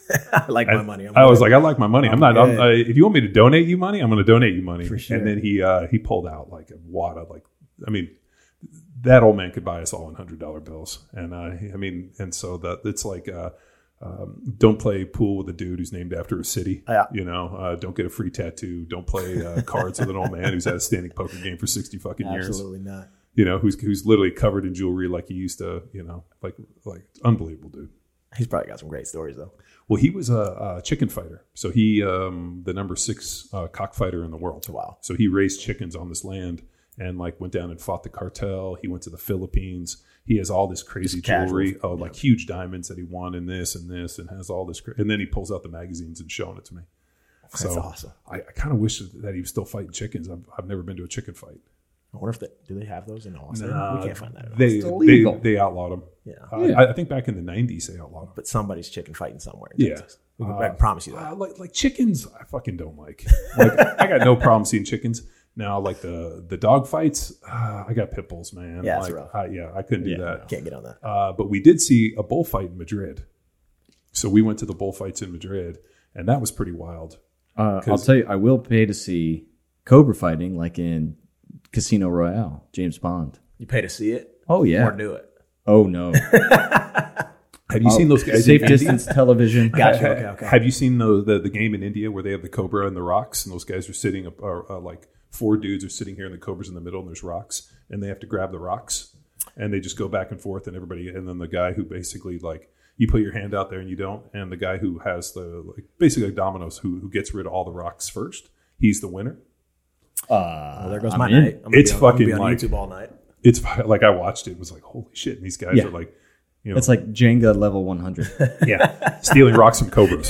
I like I, my money. I'm I was good. like, I like my money. I'm not. I'm, good. uh, if you want me to donate you money, I'm going to donate you money. For sure. And then he uh, he pulled out like a wad of like, I mean, that old man could buy us all in hundred dollar bills. And uh, I mean, and so that it's like, uh, um, don't play pool with a dude who's named after a city. Yeah. You know, uh, don't get a free tattoo. Don't play uh, cards with an old man who's had a standing poker game for sixty fucking years. Absolutely not. You know, who's who's literally covered in jewelry like he used to. You know, like like unbelievable dude. He's probably got some great stories though. Well, he was a, a chicken fighter. So he, um, the number six uh, cockfighter in the world. Wow. So he raised chickens on this land and like went down and fought the cartel. He went to the Philippines. He has all this crazy Just casual. jewelry, oh, Yeah. like huge diamonds that he won in this and this, and has all this. Cra- and then he pulls out the magazines and showing it to me. That's So awesome. I, I kind of wish that he was still fighting chickens. I've, I've never been to a chicken fight. I wonder if they do they have those in Austin? Nah, we can't find that. At They, Austin. they, illegal. they outlawed them. Yeah. Uh, Yeah. I, I think back in the nineties they outlawed them. But somebody's chicken fighting somewhere in Yeah. Texas. We can, I can promise you that. Uh, like like chickens, I fucking don't like. Like I got no problem seeing chickens. Now, like the the dog fights, uh, I got pit bulls, man. Yeah, it's like, rough. I, yeah, I couldn't Yeah. do that. Can't get on that. Uh, but we did see a bullfight in Madrid. So we went to the bullfights in Madrid, and that was pretty wild. Uh, I'll 'Cause- tell you, I will pay to see cobra fighting, like in Casino Royale, James Bond. You pay to see it Oh yeah. or do it. Oh no. Have you seen those guys? Safe in India? distance television. Gotcha. Okay, okay. Have you seen the, the the game in India where they have the cobra and the rocks, and those guys are sitting up, or uh, like four dudes are sitting here, and the cobra's in the middle, and there's rocks, and they have to grab the rocks, and they just go back and forth, and everybody, and then the guy who basically like you put your hand out there and you don't, and the guy who has the like basically like dominoes, who who gets rid of all the rocks first, he's the winner. Uh, Well, there goes I'm my in. night. I'm gonna It's be on, I'm gonna fucking be on like- YouTube all night. It's like I watched it, it was like holy shit, and these guys Yeah. are like, you know, It's like Jenga level one hundred. yeah, stealing rocks from cobras.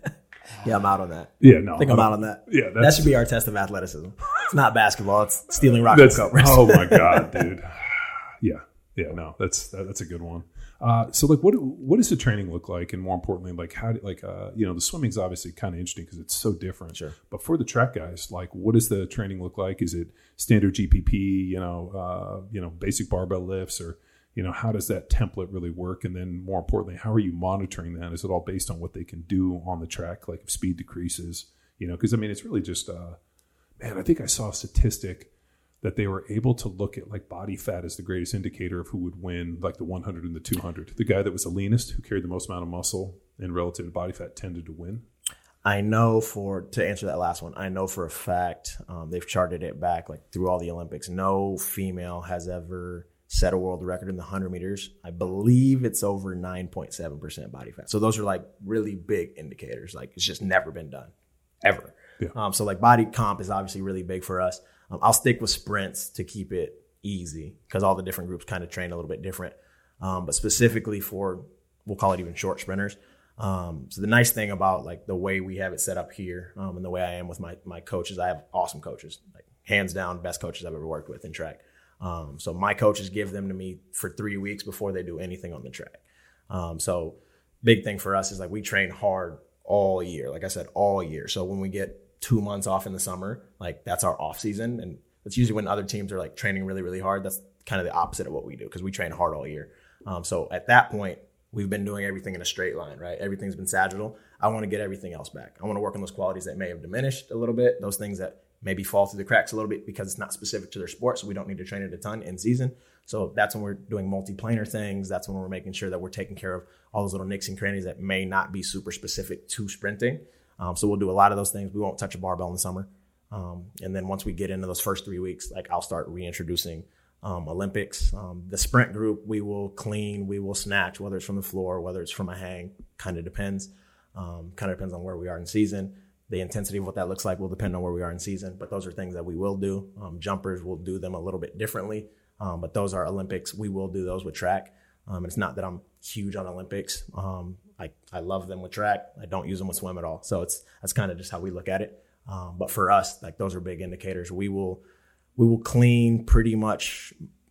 Yeah, I'm out on that. Yeah, no, I think I'm out on that. Yeah, that that's- should be our test of athleticism. It's not basketball. It's stealing rocks That's, from cobras. oh my god, dude. Yeah, yeah, no, that's that, that's a good one. Uh, so, like, what what does the training look like, and more importantly, like how do, like uh, you know, the swimming's obviously kind of interesting because it's so different. Sure. But for the track guys, like, what does the training look like? Is it standard G P P? You know, uh, you know, basic barbell lifts, or you know, how does that template really work? And then, more importantly, how are you monitoring that? Is it all based on what they can do on the track, like if speed decreases? You know, because I mean, it's really just, uh, man, I think I saw a statistic that they were able to look at like body fat as the greatest indicator of who would win, like the one hundred and the two hundred. The guy that was the leanest, who carried the most amount of muscle and relative to body fat, tended to win. I know for to answer that last one, I know for a fact um, they've charted it back like through all the Olympics. No female has ever set a world record in the one hundred meters. I believe it's over nine point seven percent body fat. So those are like really big indicators. Like it's just never been done ever. Yeah. Um, so like body comp is obviously really big for us. Um, I'll stick with sprints to keep it easy because all the different groups kind of train a little bit different. Um, but specifically for, we'll call it even short sprinters. Um, so the nice thing about like the way we have it set up here um, and the way I am with my my coaches, I have awesome coaches, like hands down best coaches I've ever worked with in track. Um, so my coaches give them to me for three weeks before they do anything on the track. Um, so big thing for us is like we train hard all year. Like I said, all year. So when we get two months off in the summer, like that's our off season. And that's usually when other teams are like training really, really hard. That's kind of the opposite of what we do because we train hard all year. Um, so at that point, we've been doing everything in a straight line, right? Everything's been sagittal. I want to get everything else back. I want to work on those qualities that may have diminished a little bit, those things that maybe fall through the cracks a little bit because it's not specific to their sport, so we don't need to train it a ton in season. So that's when we're doing multi-planar things. That's when we're making sure that we're taking care of all those little nicks and crannies that may not be super specific to sprinting. Um, so we'll do a lot of those things. We won't touch a barbell in the summer. Um, and then once we get into those first three weeks, like I'll start reintroducing um, Olympics. Um, the sprint group, we will clean, we will snatch, whether it's from the floor, whether it's from a hang, kind of depends. Um, kind of depends on where we are in season. The intensity of what that looks like will depend on where we are in season, but those are things that we will do. Um, jumpers, will do them a little bit differently, um, but those are Olympics. We will do those with track. Um, it's not that I'm huge on Olympics. Um, I, I love them with track. I don't use them with swim at all. So it's that's kind of just how we look at it. Um, but for us, like those are big indicators. We will we will clean pretty much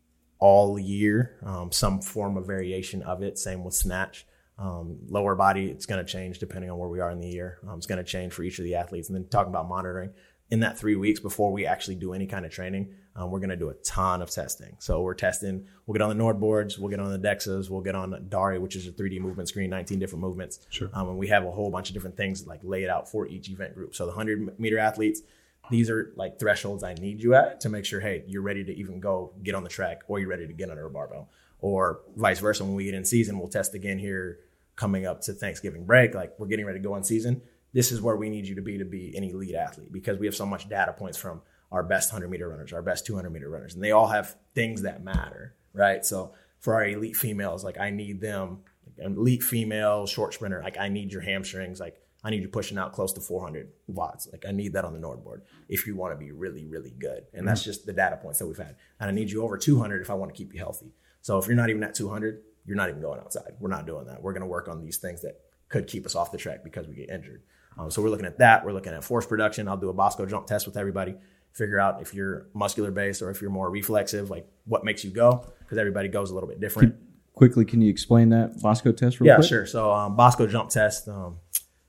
all year, um, some form of variation of it. Same with snatch. Um, lower body, it's going to change depending on where we are in the year. Um, it's going to change for each of the athletes. And then talking about monitoring, in that three weeks before we actually do any kind of training, Um, we're going to do a ton of testing. So we're testing, we'll get on the Nord boards, we'll get on the D E X As, we'll get on Dari, which is a three D movement screen, nineteen different movements. Sure. Um, and we have a whole bunch of different things like laid out for each event group. So the one hundred meter athletes, these are like thresholds I need you at to make sure, hey, you're ready to even go get on the track, or you're ready to get under a barbell, or vice versa. When we get in season, we'll test again here coming up to Thanksgiving break. Like we're getting ready to go in season. This is where we need you to be to be an elite athlete, because we have so much data points from our best one hundred meter runners, our best two hundred meter runners, and they all have things that matter, right? So for our elite females, like I need them, like an elite female short sprinter, like I need your hamstrings, like I need you pushing out close to four hundred watts. Like I need that on the Nord board if you want to be really, really good. And mm-hmm. that's just the data points that we've had. And I need you over two hundred if I want to keep you healthy. So if you're not even at two hundred, you're not even going outside. We're not doing that. We're going to work on these things that could keep us off the track because we get injured. Um, so we're looking at that. We're looking at force production. I'll do a Bosco jump test with everybody, figure out if you're muscular based or if you're more reflexive, like what makes you go, because everybody goes a little bit different. Quickly, can you explain that Bosco test real yeah, quick? Yeah, sure. So um, Bosco jump test. Um,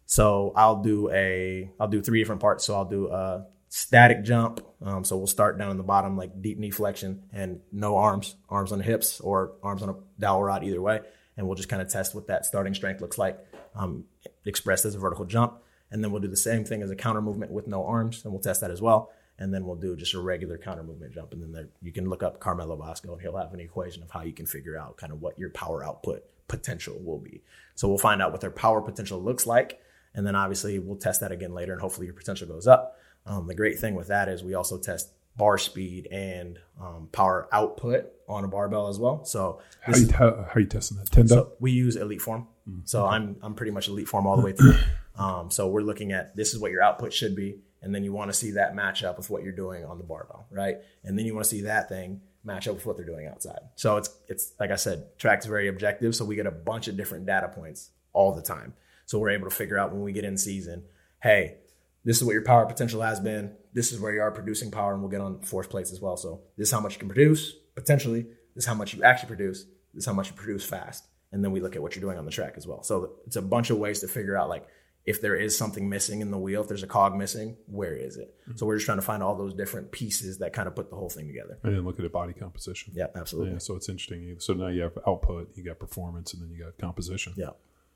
so I'll do a, I'll do three different parts. So I'll do a static jump. Um, so we'll start down in the bottom, like deep knee flexion and no arms, arms on the hips or arms on a dowel rod, either way. And we'll just kind of test what that starting strength looks like, um, expressed as a vertical jump. And then we'll do the same thing as a counter movement with no arms, and we'll test that as well. And then we'll do just a regular counter movement jump. And then there, you can look up Carmelo Bosco, and he'll have an equation of how you can figure out kind of what your power output potential will be. So we'll find out what their power potential looks like. And then obviously we'll test that again later, and hopefully your potential goes up. Um, the great thing with that is we also test bar speed and um, power output on a barbell as well. So how you, how, how are you testing that? Tendo? So we use Elite Form. Mm-hmm. So I'm I'm pretty much Elite Form all the way through. Um, so we're looking at this is what your output should be, and then you want to see that match up with what you're doing on the barbell, right? And then you want to see that thing match up with what they're doing outside. So it's it's like I said, track's very objective. So we get a bunch of different data points all the time. So we're able to figure out when we get in season, hey, this is what your power potential has been. This is where you are producing power, and we'll get on force plates as well. So this is how much you can produce potentially. This is how much you actually produce. This is how much you produce fast. And then we look at what you're doing on the track as well. So it's a bunch of ways to figure out, like, if there is something missing in the wheel, if there's a cog missing, where is it? Mm-hmm. So we're just trying to find all those different pieces that kind of put the whole thing together. And then look at the body composition. Yeah, absolutely. Yeah, so it's interesting. So now you have output, you got performance, and then you got composition. Yeah.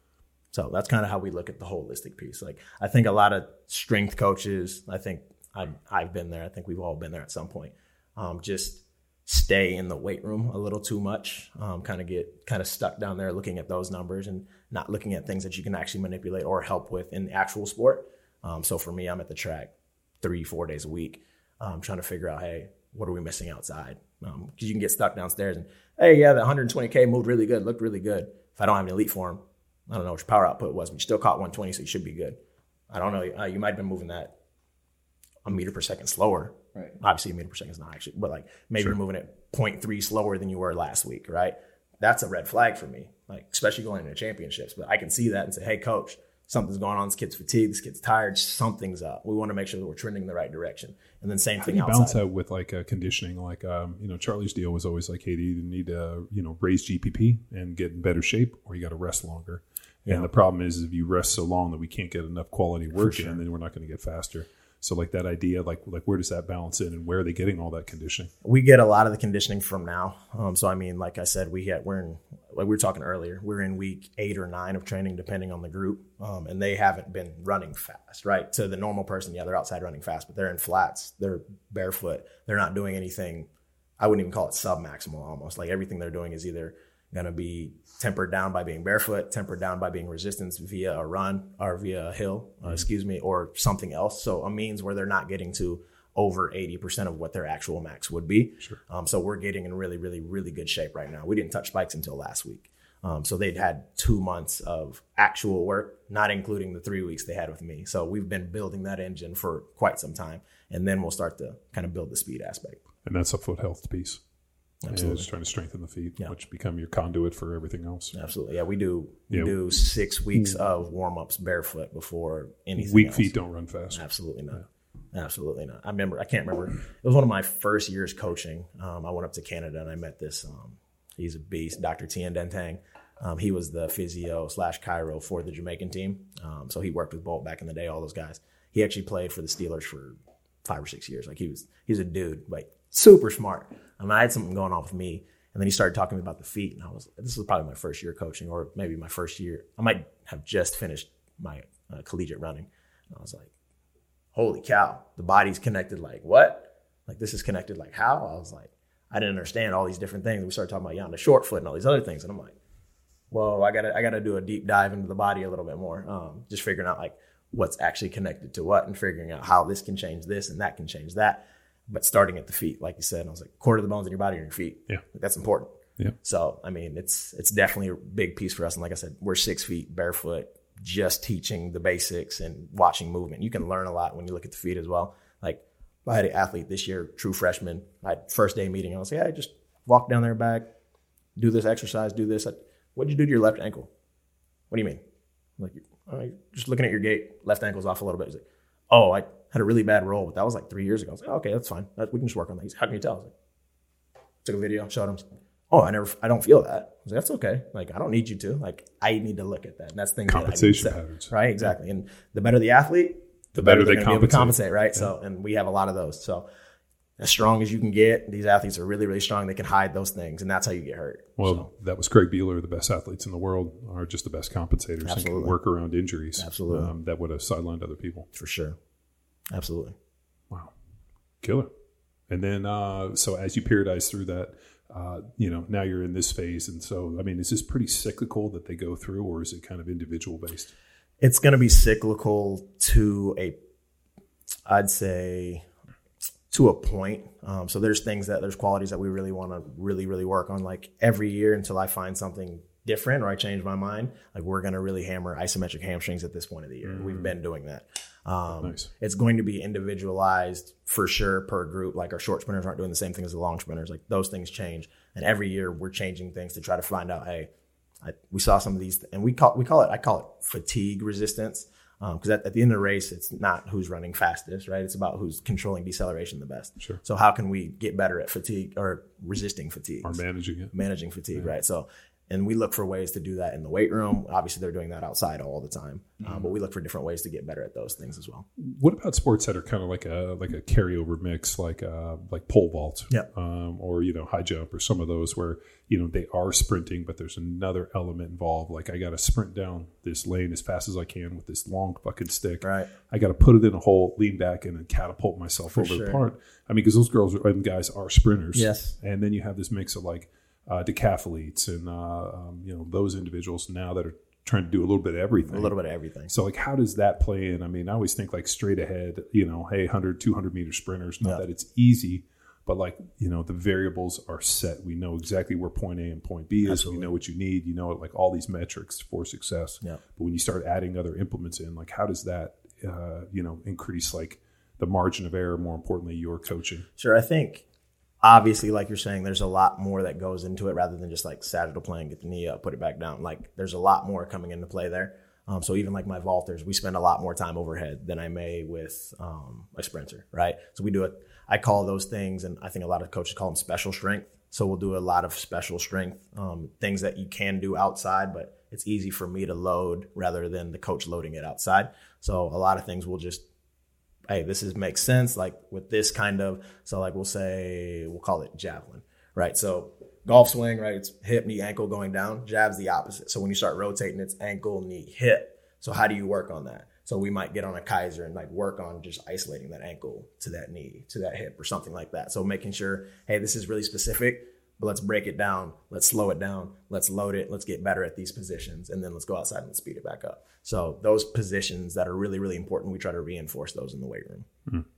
So that's kind of how we look at the holistic piece. Like, I think a lot of strength coaches, I think I've, I've been there. I think we've all been there at some point. Um, just stay in the weight room a little too much, um, kind of get kind of stuck down there looking at those numbers and not looking at things that you can actually manipulate or help with in the actual sport. Um, so for me, I'm at the track three, four days a week, um, trying to figure out, hey, what are we missing outside? Because um, you can get stuck downstairs and, hey, yeah, the one hundred twenty K moved really good, looked really good. If I don't have an elite form, I don't know what your power output was, but you still caught one twenty, so you should be good. I don't know. Uh, you might have been moving that a meter per second slower. Right. Obviously, a meter per second is not actually, but like maybe sure. You're moving it zero point three slower than you were last week, right? That's a red flag for me, like especially going into championships. But I can see that and say, hey, coach, something's going on. This kid's fatigued. This kid's tired. Something's up. We want to make sure that we're trending in the right direction. And then same How thing do you outside. balance that with like uh, conditioning? Like, um, you know, Charlie's deal was always like, hey, do you need to, you know, raise G P P and get in better shape, or you got to rest longer? Yeah. And the problem is if you rest so long that we can't get enough quality work sure. in, then we're not going to get faster. So like that idea, like like where does that balance in, and where are they getting all that conditioning? We get a lot of the conditioning from now. Um, so I mean, like I said, we get we're in like we were talking earlier, we're in week eight or nine of training, depending on the group, um, and they haven't been running fast, right? To the normal person, yeah, they're outside running fast, but they're in flats, they're barefoot, they're not doing anything. I wouldn't even call it sub-maximal almost. Like everything they're doing is either going to be tempered down by being barefoot, tempered down by being resistance via a run or via a hill, uh, excuse me, or something else. So a means where they're not getting to over eighty percent of what their actual max would be. Sure. Um, so we're getting in really, really, really good shape right now. We didn't touch bikes until last week. Um, so they'd had two months of actual work, not including the three weeks they had with me. So we've been building that engine for quite some time. And then we'll start to kind of build the speed aspect. And that's a foot health piece. Absolutely. Yeah, just trying to strengthen the feet, yeah. which become your conduit for everything else. Absolutely. Yeah, we do we yeah. do six weeks of warm-ups barefoot before anything Weak else. feet don't run fast. Absolutely not. Yeah. Absolutely not. I remember, I can't remember. It was one of my first years coaching. Um, I went up to Canada and I met this, um, he's a beast, Doctor Tien Dentang. Um, he was the physio slash chiro for the Jamaican team. Um, so he worked with Bolt back in the day, all those guys. He actually played for the Steelers for five or six years. Like he was, he's a dude, like super smart. I mean, I had something going on with me. And then he started talking to me about the feet. And I was, this was probably my first year coaching, or maybe my first year. I might have just finished my uh, collegiate running. And I was like, holy cow, the body's connected. Like, what? Like, this is connected. Like, how? I was like, I didn't understand all these different things. We started talking about Yonda short foot and all these other things. And I'm like, whoa, I gotta, I gotta do a deep dive into the body a little bit more. Um, just figuring out like what's actually connected to what, and figuring out how this can change this and that can change that. But starting at the feet, like you said, I was like, quarter of the bones in your body are in your feet. Yeah. Like, that's important. Yeah. So, I mean, it's it's definitely a big piece for us. And like I said, we're six feet barefoot, just teaching the basics and watching movement. You can learn a lot when you look at the feet as well. Like, I had an athlete this year, true freshman. I had first day meeting. I was like, hey, just walk down there back, do this exercise, do this. What did you do to your left ankle? What do you mean? I'm like, oh, just looking at your gait, left ankle's off a little bit. He's like, oh, I had a really bad roll. That was like three years ago. I was like, oh, okay, that's fine. That, we can just work on that. He's like, how can you tell? I was like, took a video, showed him. Oh, I never, I don't feel that. I was like, that's okay. Like, I don't need you to. Like, I need to look at that. And that's things compensation that I need to patterns, right? Exactly. And the better the athlete, the, the better, better they compensate. Be able to compensate, right? Yeah. So, and we have a lot of those. So, as strong as you can get, these athletes are really, really strong. They can hide those things, and that's how you get hurt. Well, so. That was Craig Beeler. The best athletes in the world are just the best compensators. Absolutely. And can work around injuries. Absolutely. Um, that would have sidelined other people. For sure. Absolutely. Wow. Killer. And then, uh, so as you periodize through that, uh, you know, now you're in this phase. And so, I mean, is this pretty cyclical that they go through, or is it kind of individual based? It's going to be cyclical to a, I'd say, to a point. Um, so there's things that, there's qualities that we really want to really, really work on, like every year until I find something different or I change my mind. Like, we're going to really hammer isometric hamstrings at this point of the year. Mm. We've been doing that. Um, nice. It's going to be individualized for sure per group. Like, our short sprinters aren't doing the same thing as the long sprinters. Like, those things change. And every year we're changing things to try to find out, hey, I, we saw some of these, and we call, we call it, I call it fatigue resistance. Because um, at, at the end of the race, it's not who's running fastest, right? It's about who's controlling deceleration the best. Sure. So how can we get better at fatigue or resisting fatigue? Or managing it. Managing fatigue, yeah. right? So, and we look for ways to do that in the weight room. Obviously, they're doing that outside all the time. Mm-hmm. Um, but we look for different ways to get better at those things as well. What about sports that are kind of like a like a carryover mix, like uh, like pole vault, yep. um, or you know high jump, or some of those where you know they are sprinting, but there's another element involved. Like, I got to sprint down this lane as fast as I can with this long fucking stick. Right. I got to put it in a hole, lean back, and then catapult myself for over sure. the part. I mean, because those girls and guys are sprinters. Yes. And then you have this mix of like uh, decathletes and uh, um, you know those individuals now that are trying to do a little bit of everything. A little bit of everything. So, like, how does that play in? I mean, I always think like straight ahead, you know, hey, one hundred, two hundred meter sprinters, not yeah. that it's easy, but like, you know, the variables are set. We know exactly where point A and point B is. Absolutely. We know what you need. You know, like all these metrics for success. Yeah. But when you start adding other implements in, like, how does that, uh, you know, increase like the margin of error, more importantly, your coaching? Sure. I think obviously, like you're saying, there's a lot more that goes into it rather than just like sagittal plane, get the knee up, put it back down. Like, there's a lot more coming into play there. Um, so even like my vaulters, we spend a lot more time overhead than I may with um, a sprinter, right? So we do it. I call those things, and I think a lot of coaches call them special strength. So we'll do a lot of special strength, um, things that you can do outside, but it's easy for me to load rather than the coach loading it outside. So a lot of things we'll just, hey, this is makes sense. Like with this kind of, so like we'll say, we'll call it javelin, right? So golf swing, right? It's hip, knee, ankle going down. Jab's the opposite. So when you start rotating, it's ankle, knee, hip. So how do you work on that? So we might get on a Kaiser and like work on just isolating that ankle to that knee, to that hip or something like that. So making sure, hey, this is really specific, but let's break it down. Let's slow it down. Let's load it. Let's get better at these positions. And then let's go outside and speed it back up. So those positions that are really, really important, we try to reinforce those in the weight room.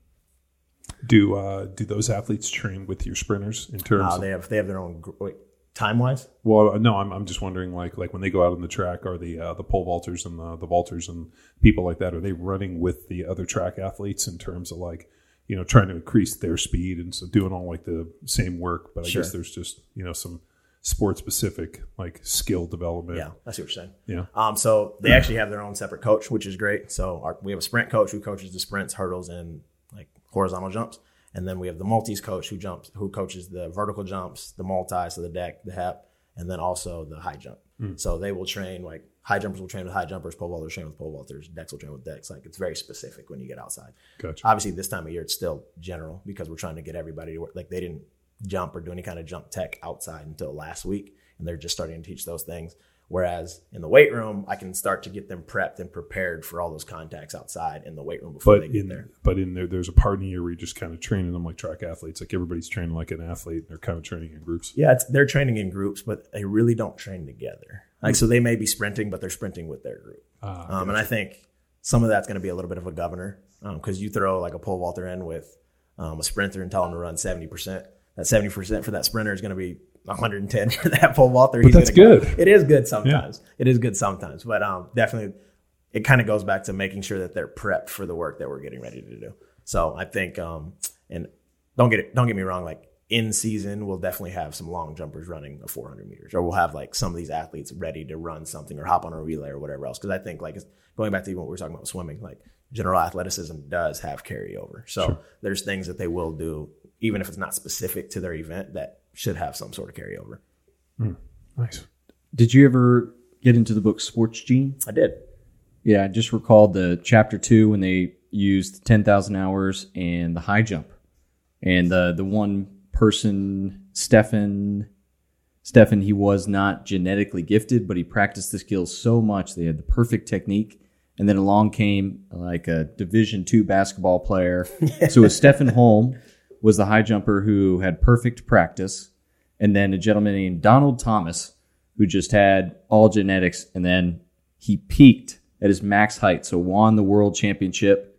Mm-hmm. Do uh, do those athletes train with your sprinters in terms? Uh, of, they have they have their own wait, time wise. Well, no, I'm I'm just wondering, like like when they go out on the track, are the uh, the pole vaulters and the the vaulters and people like that, are they running with the other track athletes in terms of like, you know, trying to increase their speed and so doing all like the same work? But I Sure. guess there's just, you know, some sport specific like skill development. Yeah, I see what you're saying. Yeah. Um, so they actually have their own separate coach, which is great. So our, we have a sprint coach who coaches the sprints, hurdles, and like horizontal jumps. And then we have the multis coach who jumps, who coaches the vertical jumps, the multi, so the deck, the hep, and then also the high jump. Mm. So they will train like high jumpers will train with high jumpers, pole vaulters train with pole vaulters, decks will train with decks. Like it's very specific when you get outside. Gotcha. Obviously, this time of year it's still general because we're trying to get everybody to work. Like they didn't jump or do any kind of jump tech outside until last week, and they're just starting to teach those things. Whereas in the weight room, I can start to get them prepped and prepared for all those contacts outside in the weight room before But they get in there. but in there, there's a part in the year where you're just kind of training them like track athletes. Like everybody's training like an athlete. They're kind of training in groups. Yeah, it's, they're training in groups, but they really don't train together. Like, so they may be sprinting, but they're sprinting with their group. Ah, um, and I think some of that's going to be a little bit of a governor because um, you throw like a pole vaulter in with um, a sprinter and tell them to run seventy percent. That seventy percent for that sprinter is going to be one hundred ten for that pole vaulter. But He's that's gonna good. Go. It is good sometimes. Yeah. It is good sometimes. But um, definitely it kind of goes back to making sure that they're prepped for the work that we're getting ready to do. So I think, um, and don't get it, don't get me wrong, like, in season, we'll definitely have some long jumpers running a four hundred meters, or we'll have like some of these athletes ready to run something or hop on a relay or whatever else. Because I think like going back to even what we were talking about swimming, like general athleticism does have carryover. So sure. There's things that they will do, even if it's not specific to their event, that should have some sort of carryover. Mm, nice. Did you ever get into the book Sports Gene? I did. Yeah, I just recalled the chapter two when they used ten thousand hours and the high jump. And the the one person, Stefan, Stefan, he was not genetically gifted, but he practiced the skills so much. They had the perfect technique. And then along came like a Division two basketball player. So it was Stefan Holm was the high jumper who had perfect practice. And then a gentleman named Donald Thomas who just had all genetics. And then he peaked at his max height. So won the world championship,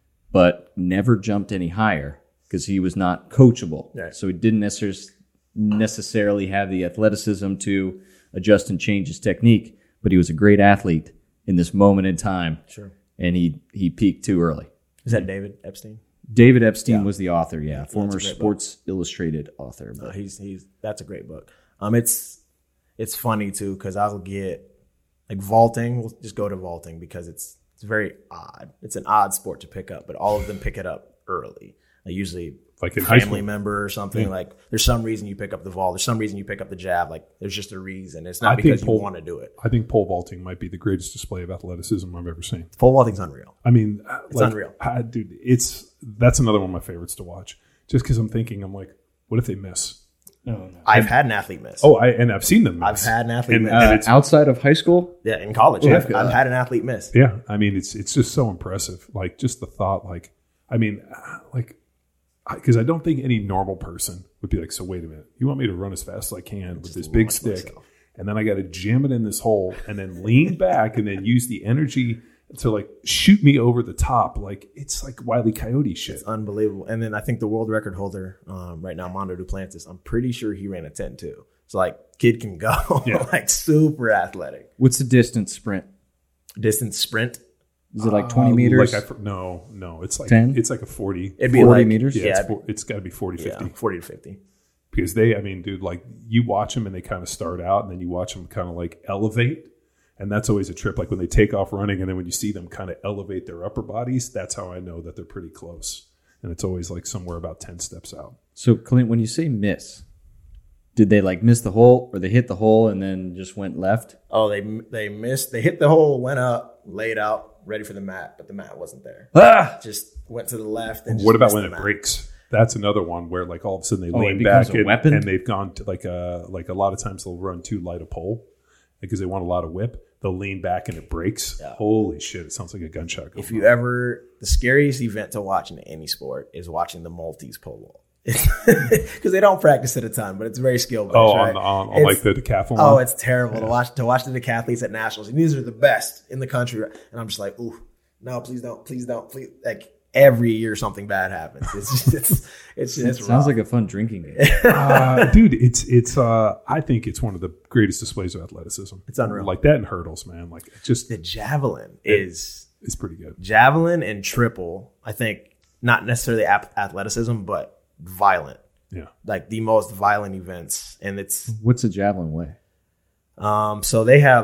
but never jumped any higher because he was not coachable. Right. So he didn't necessarily necessarily have the athleticism to adjust and change his technique, but he was a great athlete in this moment in time. Sure. And he, he peaked too early. Is that David Epstein? David Epstein yeah. was the author, yeah. That's Former Sports book. Illustrated author. No, he's he's that's a great book. Um it's it's funny too, because I'll get like vaulting, we'll just go to vaulting because it's it's very odd. It's an odd sport to pick up, but all of them pick it up early. Like usually like a family member or something. Yeah. Like there's some reason you pick up the vault. There's some reason you pick up the jab. Like there's just a reason. It's not I because pole, you want to do it. I think pole vaulting might be the greatest display of athleticism I've ever seen. Pole vaulting's unreal. I mean, it's like, unreal. I, dude, it's that's another one of my favorites to watch. Just because I'm thinking, I'm like, what if they miss? No, no. I've and, had an athlete miss. Oh, I and I've seen them miss. I've had an athlete and, miss. And uh, outside of high school? Yeah, in college. Yeah, I've, I've had an athlete miss. Yeah, I mean, it's it's just so impressive. Like just the thought, like, I mean, like. Because I don't think any normal person would be like, so wait a minute, you want me to run as fast as I can with this big stick, myself. And then I got to jam it in this hole and then lean back and then use the energy to like shoot me over the top. Like it's like Wile E. Coyote shit. It's unbelievable. And then I think the world record holder um, right now, Mondo Duplantis, I'm pretty sure he ran a ten two. So like kid can go yeah. like super athletic. What's the distance sprint? Distance sprint? Is it like twenty uh, meters? Like I, no, no. It's like ten? It's like a forty. It'd be forty like, meters? Yeah, yeah it's, for, it's got to be forty, fifty. Yeah, forty to fifty. Because they, I mean, dude, like you watch them and they kind of start out and then you watch them kind of like elevate. And that's always a trip. Like when they take off running and then when you see them kind of elevate their upper bodies, that's how I know that they're pretty close. And it's always like somewhere about ten steps out. So, Clint, when you say miss, did they like miss the hole or they hit the hole and then just went left? Oh, they they missed. They hit the hole, went up, laid out, ready for the mat, but the mat wasn't there. Ah! Just went to the left. And what about when the it mat. breaks? That's another one where like all of a sudden they oh, lean it back a and, weapon? and they've gone to like a like a lot of times they'll run too light a pole because they want a lot of whip. They'll lean back and it breaks. Yeah. Holy shit! It sounds like a gunshot. If you on. ever, the scariest event to watch in any sport is watching the Maltese pole vault. Because they don't practice it a ton, but it's very skill based. Oh, right? on, on, on like the decathlon. Oh, it's terrible yeah. to watch to watch the decathletes at nationals. And these are the best in the country. And I'm just like, ooh, no, please don't, please don't, please. Like every year something bad happens. It's just, it's it's just it sounds like a fun drinking game, uh, dude. It's it's. Uh, I think it's one of the greatest displays of athleticism. It's unreal. Like that in hurdles, man. Like it's just the javelin is is pretty good. Javelin and triple. I think not necessarily athleticism, but violent. Yeah. Like the most violent events. And it's what's a javelin weigh? Um, so they have like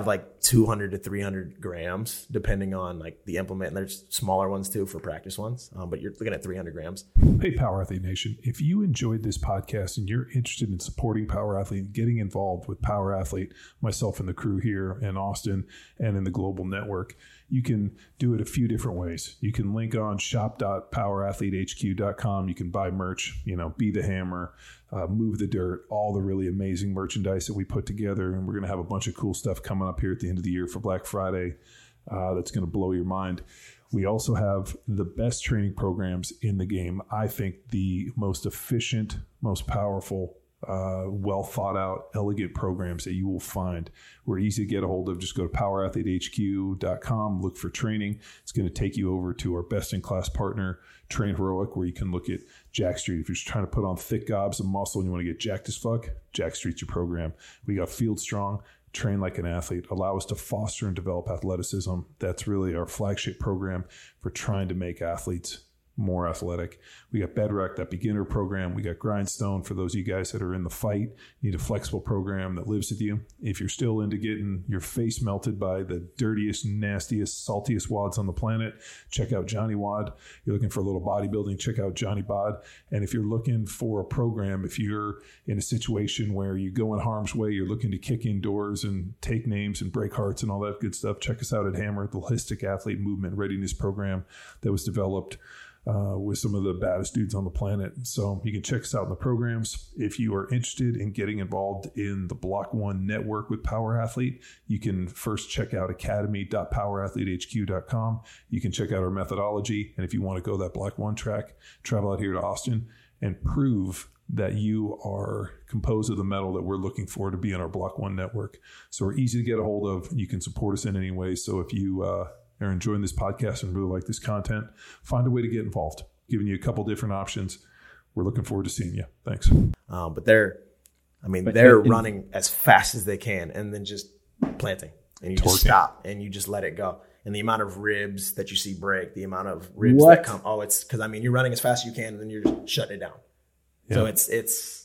two hundred to three hundred grams, depending on like the implement. And there's smaller ones too for practice ones, um, but you're looking at three hundred grams. Hey, Power Athlete Nation. If you enjoyed this podcast and you're interested in supporting Power Athlete and getting involved with Power Athlete, myself and the crew here in Austin and in the global network, you can do it a few different ways. You can link on shop dot power athlete h q dot com. You can buy merch, you know, Be the Hammer, uh, Move the Dirt, all the really amazing merchandise that we put together. And we're going to have a bunch of cool stuff coming up here at the end of the year for Black Friday uh, that's going to blow your mind. We also have the best training programs in the game. I think the most efficient, most powerful, uh, well thought out, elegant programs that you will find. We're easy to get a hold of. Just go to power athlete h q dot com, look for training. It's going to take you over to our best in class partner, Train Heroic, where you can look at Jack Street. If you're just trying to put on thick gobs of muscle and you want to get jacked as fuck, Jack Street's your program. We got Field Strong, Train Like an Athlete, allow us to foster and develop athleticism. That's really our flagship program for trying to make athletes more athletic. We got Bedrock, that beginner program. We got Grindstone for those of you guys that are in the fight, need a flexible program that lives with you. If you're still into getting your face melted by the dirtiest, nastiest, saltiest wads on the planet, check out Johnny Wad. You're looking for a little bodybuilding, check out Johnny Bod. And if you're looking for a program, if you're in a situation where you go in harm's way, you're looking to kick indoors and take names and break hearts and all that good stuff, check us out at Hammer, the Holistic Athlete Movement Readiness Program that was developed Uh, with some of the baddest dudes on the planet. So you can check us out in the programs. If you are interested in getting involved in the Block One network with Power Athlete, you can first check out academy dot power athlete h q dot com. You can check out our methodology. And if you want to go that Block One track, travel out here to Austin and prove that you are composed of the metal that we're looking for to be in our Block One network. So we're easy to get a hold of. You can support us in any way. So if you uh, are enjoying this podcast and really like this content, find a way to get involved. Giving you a couple different options. We're looking forward to seeing you. Thanks. Um, but they're, I mean, But they're in- running as fast as they can and then just planting. And you just Torquing. stop and you just let it go. And the amount of ribs that you see break, the amount of ribs What? that come. Oh, it's because, I mean, you're running as fast as you can and then you're just shutting it down. So Yeah. it's, it's,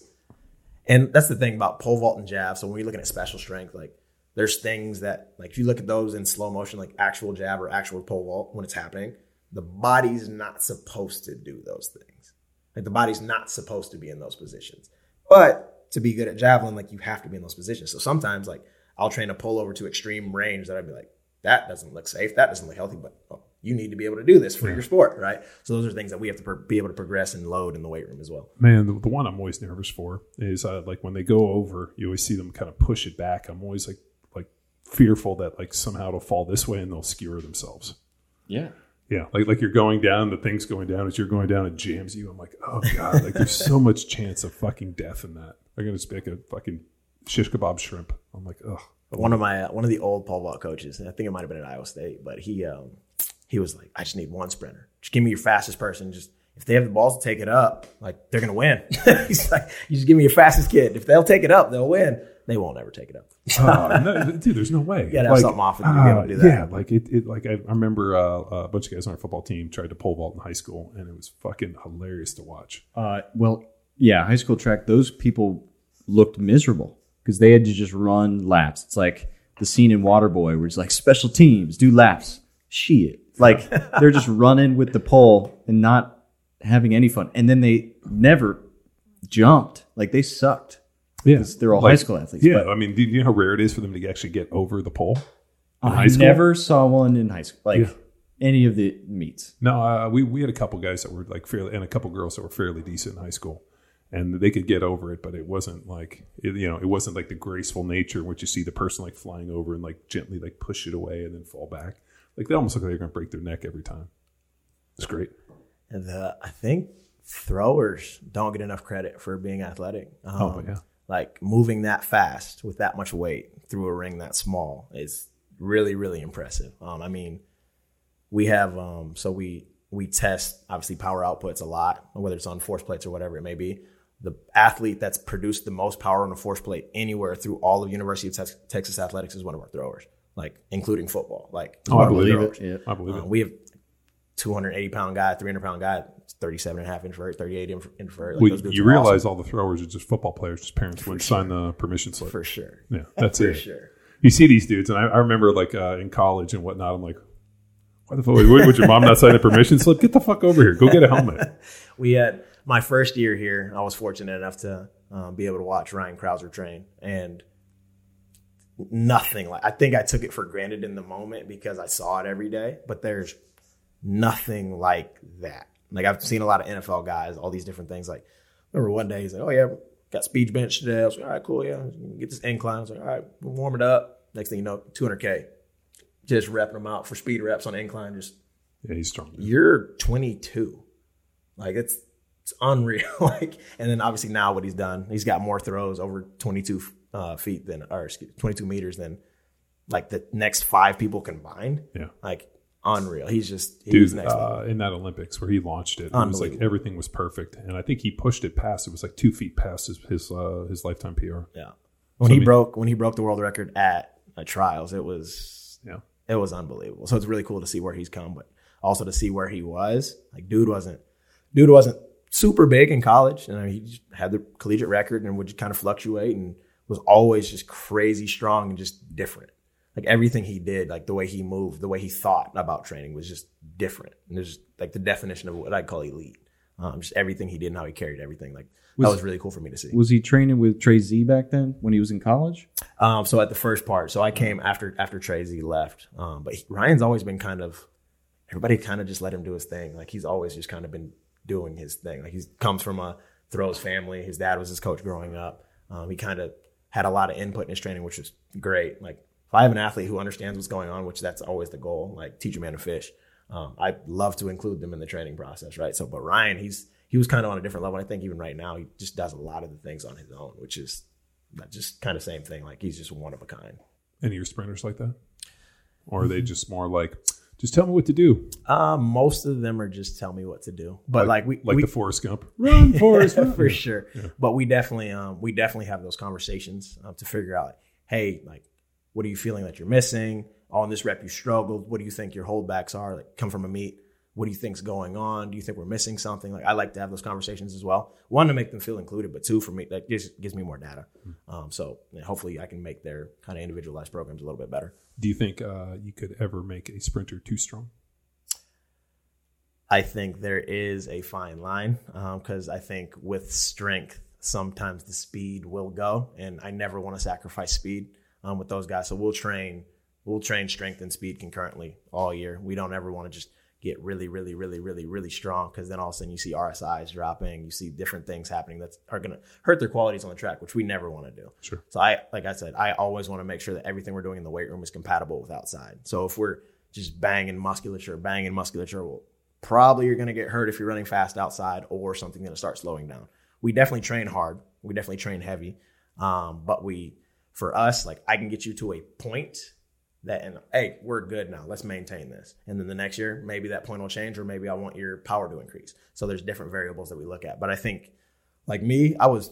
and that's the thing about pole vault and jab. So when you're looking at special strength, like, there's things that, like, if you look at those in slow motion, like actual jab or actual pole vault, when it's happening, the body's not supposed to do those things. Like, the body's not supposed to be in those positions. But to be good at javelin, like, you have to be in those positions. So sometimes, like, I'll train a pull over to extreme range that I'd be like, that doesn't look safe. That doesn't look healthy, but oh, you need to be able to do this for your sport, right? So those are things that we have to pro- be able to progress and load in the weight room as well. Man, the, the one I'm always nervous for is uh, like when they go over, you always see them kind of push it back. I'm always like, like fearful that like somehow it'll fall this way and they'll skewer themselves. Yeah. Yeah, like like you're going down, the thing's going down. As you're going down, it jams you. I'm like, oh god, like there's so much chance of fucking death in that. They're gonna just make a fucking shish kebab shrimp. I'm like, ugh. One of my uh, one of the old pole vault coaches, and I think it might have been at Iowa State, but he um, he was like, I just need one sprinter. Just give me your fastest person. Just if they have the balls to take it up, like they're gonna win. He's like, you just give me your fastest kid. If they'll take it up, they'll win. They won't ever take it up. Uh, no, dude, there's no way. You gotta have something off and be able to do that. Yeah, like it, it like I, I remember uh, a bunch of guys on our football team tried to pole vault in high school, and it was fucking hilarious to watch. Uh, well, yeah, high school track, those people looked miserable because they had to just run laps. It's like the scene in Waterboy where it's like special teams, do laps. Shit. Like they're just running with the pole and not having any fun. And then they never jumped. Like they sucked. Yeah, They're all like, high school athletes. Yeah, but I mean, do you know how rare it is for them to actually get over the pole? In I high school? never saw one in high school. Like Yeah. any of the meets. No, uh, we we had a couple guys that were like fairly, and a couple girls that were fairly decent in high school, and they could get over it, but it wasn't like it, you know, it wasn't like the graceful nature in which you see the person like flying over and like gently like push it away and then fall back. Like they almost look like they're going to break their neck every time. It's great. And uh, I think throwers don't get enough credit for being athletic. Um, Oh, yeah. Like moving that fast with that much weight through a ring that small is really, really impressive. Um, I mean, we have, um, so we, we test obviously power outputs a lot, whether it's on force plates or whatever it may be. The athlete that's produced the most power on a force plate anywhere through all of University of Tex- Texas athletics is one of our throwers, like including football. Like Oh, I one of our believe throwers. it. I believe Uh, it. we have two hundred eighty pound guy, three hundred pound guy, thirty-seven and a half inch vert, thirty-eight inch inch vert. Like We, those dudes you are realize awesome. all the throwers are just football players. Just parents wouldn't sign the permission slip. For sure. Yeah, that's For it. sure. You see these dudes, and I, I remember like uh, in college and whatnot, I'm like, why the fuck would, would your mom not sign a permission slip? Get the fuck over here. Go get a helmet. We had my first year here. I was fortunate enough to um, be able to watch Ryan Krauser train, and nothing like. I think I took it for granted in the moment because I saw it every day. But there's nothing like that. Like I've seen a lot of N F L guys, all these different things. Like remember one day he's like, "Oh yeah, got speed bench today." I was like, "All right, cool, yeah, get this incline." I was like, "All right, we'll warm it up." Next thing you know, two hundred K. Just repping them out for speed reps on incline. Just yeah, he's strong. You're twenty-two, like it's it's unreal. Like, and then obviously now what he's done, he's got more throws over twenty-two uh, feet than, or excuse, twenty-two meters than like the next five people combined. Yeah, like unreal. He's just he's dude next uh, level. In that Olympics where he launched it. It was like everything was perfect, and I think he pushed it past. It was like two feet past his his uh, his lifetime P R. Yeah, when so, he I mean, broke when he broke the world record at uh, trials, it was yeah. It was unbelievable. So it's really cool to see where he's come, but also to see where he was. Like, dude wasn't, dude wasn't super big in college, and I mean, he just had the collegiate record and would just kind of fluctuate, and was always just crazy strong and just different. Like everything he did, like the way he moved, the way he thought about training was just different. And there's like the definition of what I call elite. Um, just everything he did and how he carried everything. Like Was- that was really cool for me to see. Was he training with Trey Z back then when he was in college? Um, so at the first part, so I came after after Tracy left. Um, but he, Ryan's always been kind of, everybody kind of just let him do his thing. Like he's always just kind of been doing his thing. Like he comes from a throws family. His dad was his coach growing up. Um, he kind of had a lot of input in his training, which was great. Like if I have an athlete who understands what's going on, which that's always the goal, like teach a man to fish. Um, I love to include them in the training process, right? So, but Ryan, he's he was kind of on a different level. I think even right now, he just does a lot of the things on his own, which is just kind of same thing. Like he's just one of a kind. Any of your sprinters like that? Or are they just more like, just tell me what to do? Uh, most of them are just tell me what to do. But like, like we like we, the Forrest Gump, run Forrest, run. for sure. Yeah. But we definitely um we definitely have those conversations um, to figure out, like, hey, like, what are you feeling that you're missing? Oh, in this rep you struggled. What do you think your holdbacks are? Like, come from a meet. What do you think's going on? Do you think we're missing something? Like, I like to have those conversations as well. One, to make them feel included, but two, for me, that just gives me more data. Um, so you know, hopefully I can make their kind of individualized programs a little bit better. Do you think uh, you could ever make a sprinter too strong? I think there is a fine line because um, I think with strength, sometimes the speed will go, and I never want to sacrifice speed um, with those guys. So we'll train, we'll train strength and speed concurrently all year. We don't ever want to just get really, really, really, really, really strong because then all of a sudden you see R S Is dropping, you see different things happening that are going to hurt their qualities on the track, which we never want to do. Sure. So I, like I said, I always want to make sure that everything we're doing in the weight room is compatible with outside. So if we're just banging musculature, banging musculature, well, probably you're going to get hurt if you're running fast outside or something's going to start slowing down. We definitely train hard. We definitely train heavy. Um, but we, for us, like I can get you to a point that, and hey, we're good now. Let's maintain this. And then the next year, maybe that point will change, or maybe I want your power to increase. So there's different variables that we look at. But I think, like me, I was,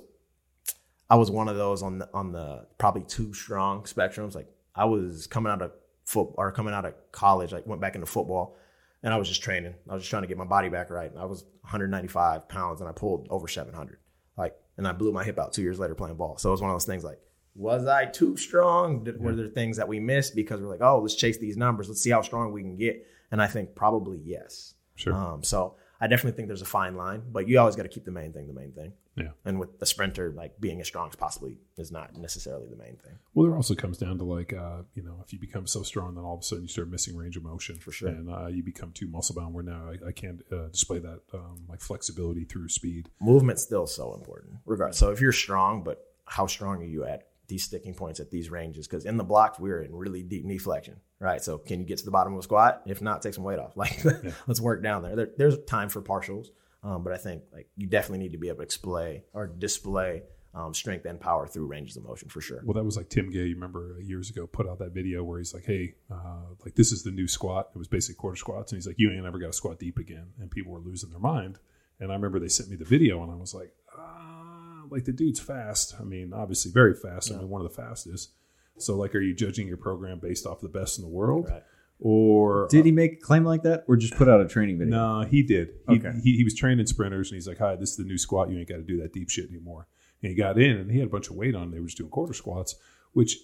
I was one of those on the on the probably too strong spectrums. Like I was coming out of foot or coming out of college, like went back into football, and I was just training. I was just trying to get my body back right. I was one ninety-five pounds, and I pulled over seven hundred. Like, and I blew my hip out two years later playing ball. So it was one of those things like, was I too strong? Did, were there things that we missed because we're like, oh, let's chase these numbers. Let's see how strong we can get. And I think probably yes. Sure. Um, so I definitely think there's a fine line, but you always got to keep the main thing the main thing. Yeah. And with the sprinter, like being as strong as possibly is not necessarily the main thing. Well, there also comes down to like, uh, you know, if you become so strong, then all of a sudden you start missing range of motion. For sure. And uh, you become too muscle bound where now I, I can't uh, display that um, like flexibility through speed. Movement's still so important, regardless. So if you're strong, but how strong are you at these sticking points at these ranges? Because in the blocks, we're in really deep knee flexion, right? So can you get to the bottom of a squat? If not, take some weight off. Like, yeah. Let's work down there. there. There's time for partials, um, but I think like you definitely need to be able to display or display um, strength and power through ranges of motion for sure. Well, that was like Tim Gay, you remember years ago, put out that video where he's like, hey, uh, like this is the new squat. It was basically quarter squats. And he's like, you ain't never got to squat deep again. And people were losing their mind. And I remember they sent me the video and I was like, ah, like the dude's fast. I mean, obviously very fast. Yeah. I mean, one of the fastest. So like, are you judging your program based off the best in the world? Right. Or did he make a claim like that or just put out a training video? No, he did. He, okay. he, he was training sprinters and he's like, hi, this is the new squat. You ain't got to do that deep shit anymore. And he got in and he had a bunch of weight on. They were just doing quarter squats, which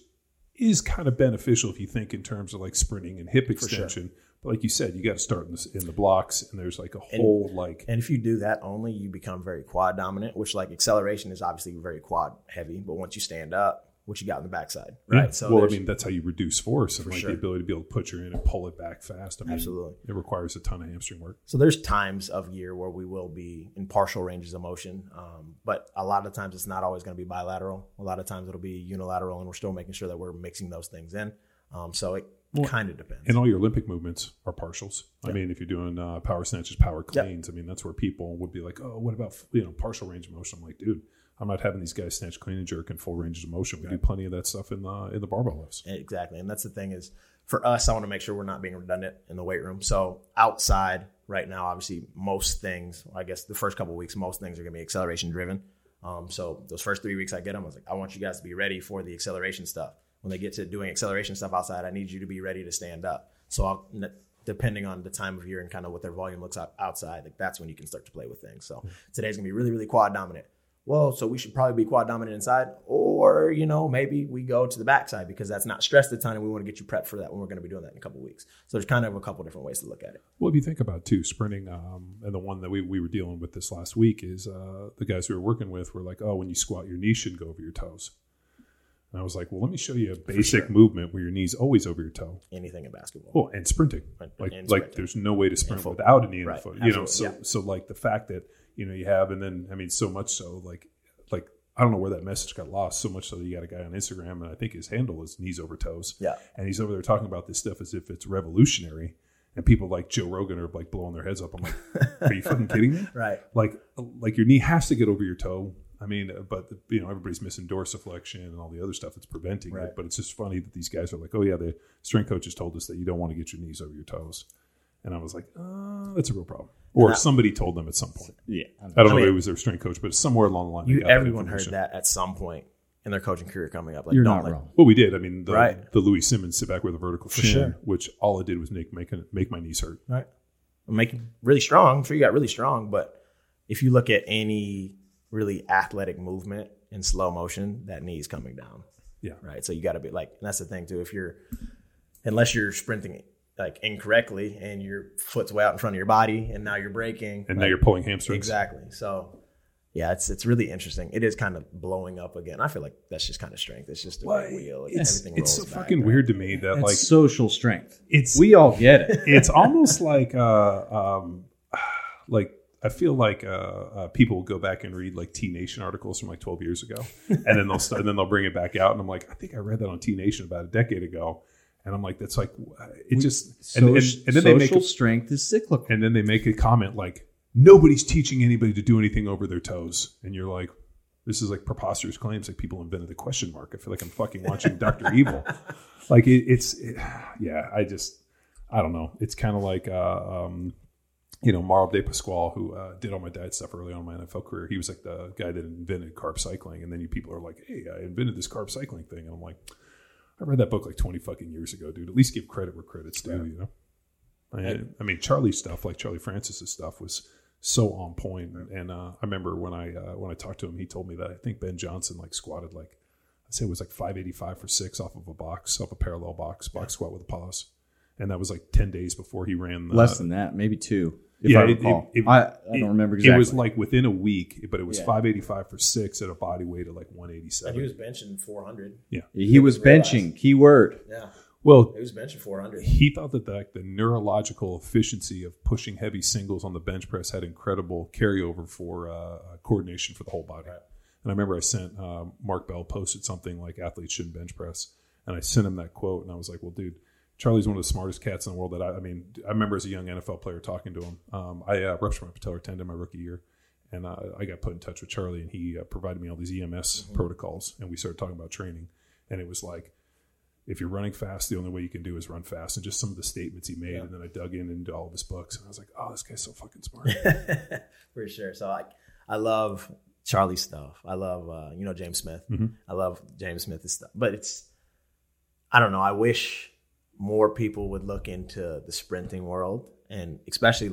is kind of beneficial if you think in terms of like sprinting and hip extension. Sure. But like you said, you got to start in the, in the blocks, and there's like a whole and, like. And if you do that only, you become very quad dominant, which like acceleration is obviously very quad heavy. But once you stand up, what you got on the backside, right? Yeah. So well, I mean, that's how you reduce force and like sure. the ability to be able to put you in and pull it back fast. I mean, absolutely, it requires a ton of hamstring work. So there's times of year where we will be in partial ranges of motion, um, but a lot of times it's not always going to be bilateral. A lot of times it'll be unilateral, and we're still making sure that we're mixing those things in. Um, so it well, kind of depends. And all your Olympic movements are partials. Yep. I mean, if you're doing uh, power snatches, power cleans, yep. I mean, that's where people would be like, oh, what about, you know, partial range of motion? I'm like, dude, I'm not having these guys snatch, clean, and jerk in full ranges of motion. We right. do plenty of that stuff in the in the barbell lifts. Exactly, and that's the thing is, for us, I want to make sure we're not being redundant in the weight room. So outside right now, obviously, most things, I guess the first couple of weeks, most things are going to be acceleration driven. Um, so those first three weeks I get them, I was like, I want you guys to be ready for the acceleration stuff. When they get to doing acceleration stuff outside, I need you to be ready to stand up. So I'll, depending on the time of year and kind of what their volume looks like outside, like that's when you can start to play with things. So today's going to be really, really quad dominant. Well, so we should probably be quad dominant inside, or, you know, maybe we go to the backside because that's not stressed a ton and we want to get you prepped for that when we're going to be doing that in a couple of weeks. So there's kind of a couple different ways to look at it. Well, if you think about too, sprinting, um, and the one that we, we were dealing with this last week is uh, the guys we were working with were like, oh, when you squat, your knees shouldn't go over your toes. And I was like, well, let me show you a basic sure. movement where your knee's always over your toe. Anything in basketball. Well, and sprinting. And, like, and like sprinting. There's no way to sprint without a knee in right. the foot. Absolutely. You know, so, yeah. so like the fact that, you know, you have, and then, I mean, so much so, like, like I don't know where that message got lost, so much so that you got a guy on Instagram, and I think his handle is knees over toes. Yeah. And he's over there talking about this stuff as if it's revolutionary. And people like Joe Rogan are like blowing their heads up. I'm like, are you fucking kidding me? Right. Like, like your knee has to get over your toe. I mean, but you know, everybody's missing dorsiflexion and all the other stuff that's preventing right. it. But it's just funny that these guys are like, oh yeah, the strength coaches told us that you don't want to get your knees over your toes. And I was like, oh, that's a real problem. Or that, somebody told them at some point. Yeah. I don't I know mean, if it was their strength coach, but somewhere along the line. You, everyone heard that at some point in their coaching career coming up. Like, You're don't not like, wrong. Well, we did. I mean, the, right. the Louis Simmons sit back with a vertical For chin, sure. which all it did was make, make, make my knees hurt. Right. Make you really strong. I'm sure you got really strong. But if you look at any really athletic movement in slow motion, that knee is coming down. Yeah. Right. So you got to be like, and that's the thing too. If you're, unless you're sprinting like incorrectly and your foot's way out in front of your body and now you're braking. And like, now you're pulling hamstrings. Exactly. So yeah, it's it's really interesting. It is kind of blowing up again. I feel like that's just kind of strength. It's just a well, wheel. Like it's everything it's so rolls back, fucking right? weird to me that That's like social strength. it's We all get it. it's almost like uh um like I feel like uh, uh, people will go back and read like T Nation articles from like twelve years ago, and then they'll start, and then they'll bring it back out, and I'm like, I think I read that on T Nation about a decade ago, and I'm like, that's like it just Social, and, and, and then they make social a, strength is cyclical. and then they make a comment like nobody's teaching anybody to do anything over their toes, and you're like, this is like preposterous claims. Like people invented the question mark. I feel like I'm fucking watching Doctor Evil. Like it, it's it, yeah. I just I don't know. It's kind of like. Uh, um, You know, Mauro De Pasquale, who uh, did all my diet stuff early on in my N F L career, he was like the guy that invented carb cycling. And then you people are like, hey, I invented this carb cycling thing. And I'm like, I read that book like twenty fucking years ago, dude. At least give credit where credit's due, yeah. you know? I, I mean, Charlie's stuff, like Charlie Francis's stuff, was so on point. And, and uh, I remember when I uh, when I talked to him, he told me that I think Ben Johnson like squatted like, I say it was like five eighty-five for six off of a box, off a parallel box, box squat with a pause. And that was like ten days before he ran. The, Less than that, maybe two. If yeah, I recall. It, it, I, I don't remember exactly. It was like within a week, but it was Yeah. five eighty-five for six at a body weight of like one eighty-seven. And he was benching four hundred. Yeah. He was benching. Keyword. Yeah. Well, He was benching four hundred. he thought that the, like, the neurological efficiency of pushing heavy singles on the bench press had incredible carryover for uh, coordination for the whole body. Right. And I remember I sent uh, Mark Bell posted something like athletes shouldn't bench press, and I sent him that quote, and I was like, well, dude. Charlie's one of the smartest cats in the world that I, I mean, I remember as a young N F L player talking to him. Um, I uh, ruptured my patellar tendon my rookie year, and uh, I got put in touch with Charlie, and he uh, provided me all these E M S mm-hmm. protocols, and we started talking about training. And it was like, if you're running fast, the only way you can do is run fast, and just some of the statements he made. Yeah. And then I dug in into all of his books, and I was like, oh, this guy's so fucking smart. For sure. So I, I love Charlie's stuff. I love, uh, you know, James Smith. Mm-hmm. I love James Smith's stuff. But it's, I don't know, I wish more people would look into the sprinting world, and especially like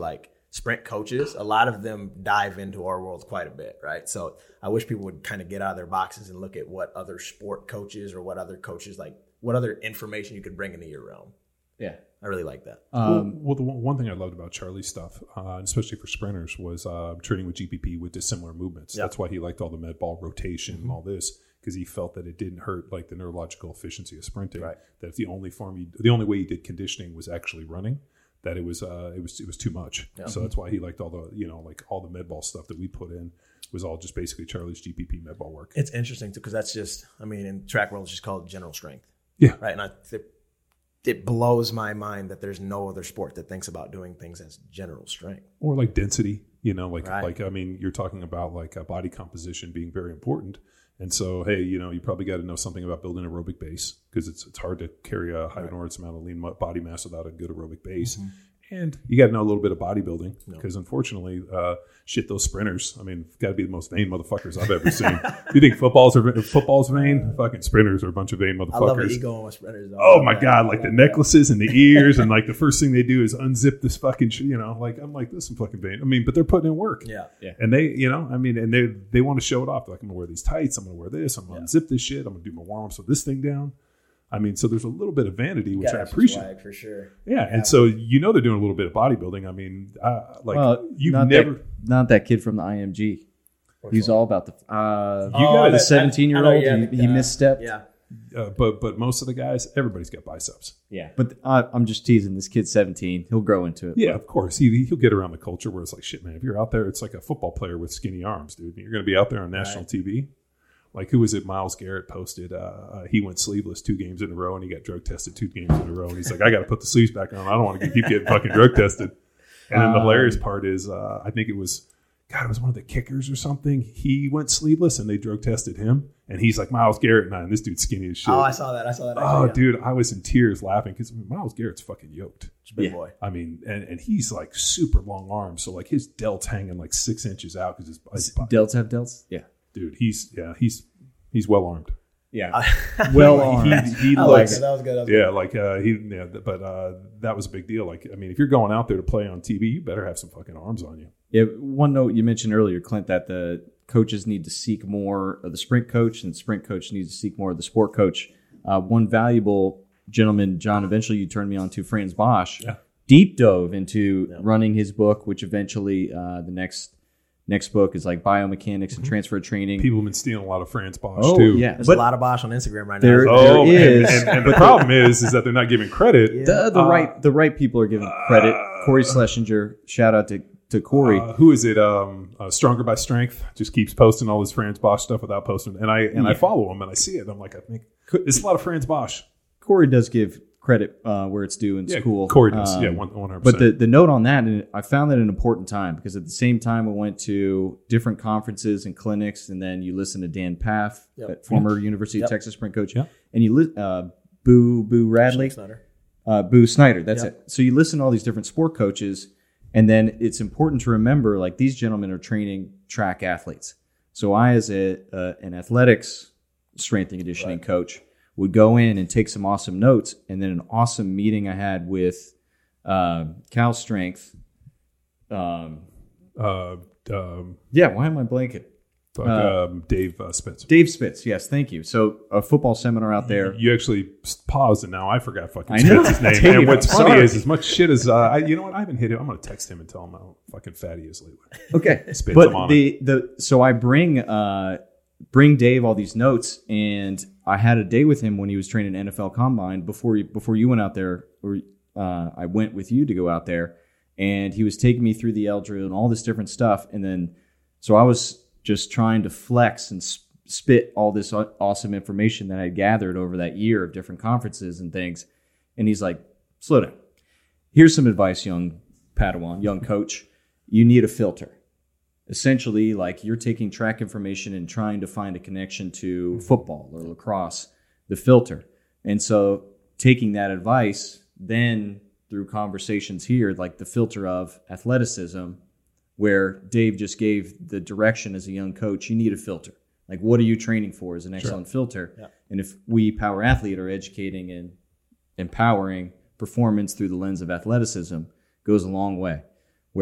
sprint coaches, a lot of them dive into our world quite a bit, right? So I wish people would kind of get out of their boxes and look at what other sport coaches or what other coaches, like what other information you could bring into your realm. Yeah. I really like that. Um, well, well, the one one thing I loved about Charlie's stuff, uh, especially for sprinters, was uh, training with G P P with dissimilar movements. Yep. That's why he liked all the med ball rotation Mm-hmm. and all this, because he felt that it didn't hurt like the neurological efficiency of sprinting. Right. That if the only form, you, the only way you did conditioning was actually running, that it was uh, it was it was too much. Yeah. So that's why he liked all the you know like all the med ball stuff that we put in was all just basically Charlie's G P P med ball work. It's interesting because that's just, I mean, in track world, it's just called general strength. Yeah. Right. And I, it, it blows my mind that there's no other sport that thinks about doing things as general strength. Or like density, you know, like Right. like I mean, you're talking about like a body composition being very important, and so hey, you know, you probably got to know something about building aerobic base because it's it's hard to carry a high enormous amount of lean mu- body mass without a good aerobic base. Mm-hmm. And you got to know a little bit of bodybuilding because, unfortunately, uh, shit, those sprinters. I mean, got to be the most vain motherfuckers I've ever seen. You think footballs are if football's vain? Fucking sprinters are a bunch of vain motherfuckers. I love the ego on my sprinters. Though. Oh my Yeah. god! Like the necklaces and the ears, and like the first thing they do is unzip this fucking, sh- you know. Like I'm like, this is fucking vain. I mean, but they're putting in work. Yeah. Yeah. And they, you know, I mean, and they they want to show it off. They're like, I'm gonna wear these tights. I'm gonna wear this. I'm gonna Yeah. unzip this shit. I'm gonna do my warm ups with this thing down. I mean, so there's a little bit of vanity, which Gotta I have some appreciate. swag for sure. Yeah, and so you know they're doing a little bit of bodybuilding. I mean, uh, like Well, you've not never. that, not that kid from the I M G. He's all about the uh, You gotta- the seventeen year old. yeah, He, the- he uh, misstepped. Yeah. Uh, but but most of the guys, everybody's got biceps. Yeah, but I, I'm just teasing. This kid's seventeen. He'll grow into it. Yeah, of course. He he'll get around the culture where it's like, shit, man. If you're out there, it's like a football player with skinny arms, dude. You're going to be out there on national T V. Like, who was it? Miles Garrett posted. Uh, uh, he went sleeveless two games in a row, and he got drug tested two games in a row. And he's like, I got to put the sleeves back on. I don't want to keep getting fucking drug tested. And then the hilarious part is, uh, I think it was, God, it was one of the kickers or something. He went sleeveless, and they drug tested him. And he's like, Miles Garrett, and, I, and this dude's skinny as shit. Oh, I saw that. I saw that. Oh, Actually, yeah. dude, I was in tears laughing because Miles Garrett's fucking yoked. It's a big Yeah. boy. I mean, and, and he's like super long arms, so like his delt's hanging like six inches out because his, his body- Delts have delts. Yeah, dude, he's yeah, he's he's well armed. yeah, well He, armed. he I like looks, it. That was good. That was yeah, like uh, he, yeah, but uh, that was a big deal. Like, I mean, if you're going out there to play on T V, you better have some fucking arms on you. Yeah, one note you mentioned earlier, Clint, that the coaches need to seek more of the sprint coach, and the sprint coach needs to seek more of the sport coach. Uh, one valuable gentleman, John, eventually you turned me on to, Franz Bosch, Yeah. deep dove into running his book, which eventually uh, the next next book is like biomechanics and transfer training. People have been stealing a lot of Franz Bosch oh too. yeah, There's but a lot of Bosch on Instagram right There- now. Oh, There and, is. and, and the problem is, is that they're not giving credit. the, the Uh, right the right people are giving credit. Corey Schlesinger, shout out to to Corey. Uh, who is it? Um, uh, Stronger by Strength just keeps posting all this Franz Bosch stuff without posting, and I and I Yeah. follow him and I see it. And I'm like, I think it's a lot of Franz Bosch. Corey does give credit uh, where it's due, and it's Yeah, cool. Corey does. Um, yeah, one hundred But percent. the, the note on that, and I found that an important time because at the same time we went to different conferences and clinics, and then you listen to Dan Paff, Yep. that former University Yep. of Texas sprint coach, Yep. and you li- uh, Boo Boo Radley, Snyder. uh, Boo Snyder. That's Yep. it. So you listen to all these different sport coaches, and then it's important to remember like these gentlemen are training track athletes. So I, as a uh, an athletics strength and conditioning coach, would go in and take some awesome notes, and then an awesome meeting I had with uh, Cal Strength. Um, uh, um, yeah, why am I blanking? fuck, Uh, um, Dave uh, Spitz. Dave Spitz. Yes, thank you. So a football seminar out there. You actually paused, and now I forgot fucking I know. Spitz's name. Dave, and what's I'm funny sorry. is, as much shit as uh, I, you know what, I haven't hit him. I'm going to text him and tell him how fucking fat he is lately. Okay, Spitz, but I'm on the the so I bring uh bring Dave all these notes, and I had a day with him when he was training N F L Combine before you, before you went out there, or uh, I went with you to go out there, and he was taking me through the L drill and all this different stuff, and then so I was just trying to flex and sp- spit all this aw- awesome information that I gathered over that year of different conferences and things, and he's like, "Slow down. Here's some advice, young Padawan, young coach. You need a filter." Essentially, like you're taking track information and trying to find a connection to football or lacrosse, the filter. And so taking that advice, then through conversations here, like the filter of athleticism, where Dave just gave the direction as a young coach, you need a filter. Like, what are you training for as an excellent filter? Yeah. And if we Power Athlete are educating and empowering performance through the lens of athleticism, goes a long way. Where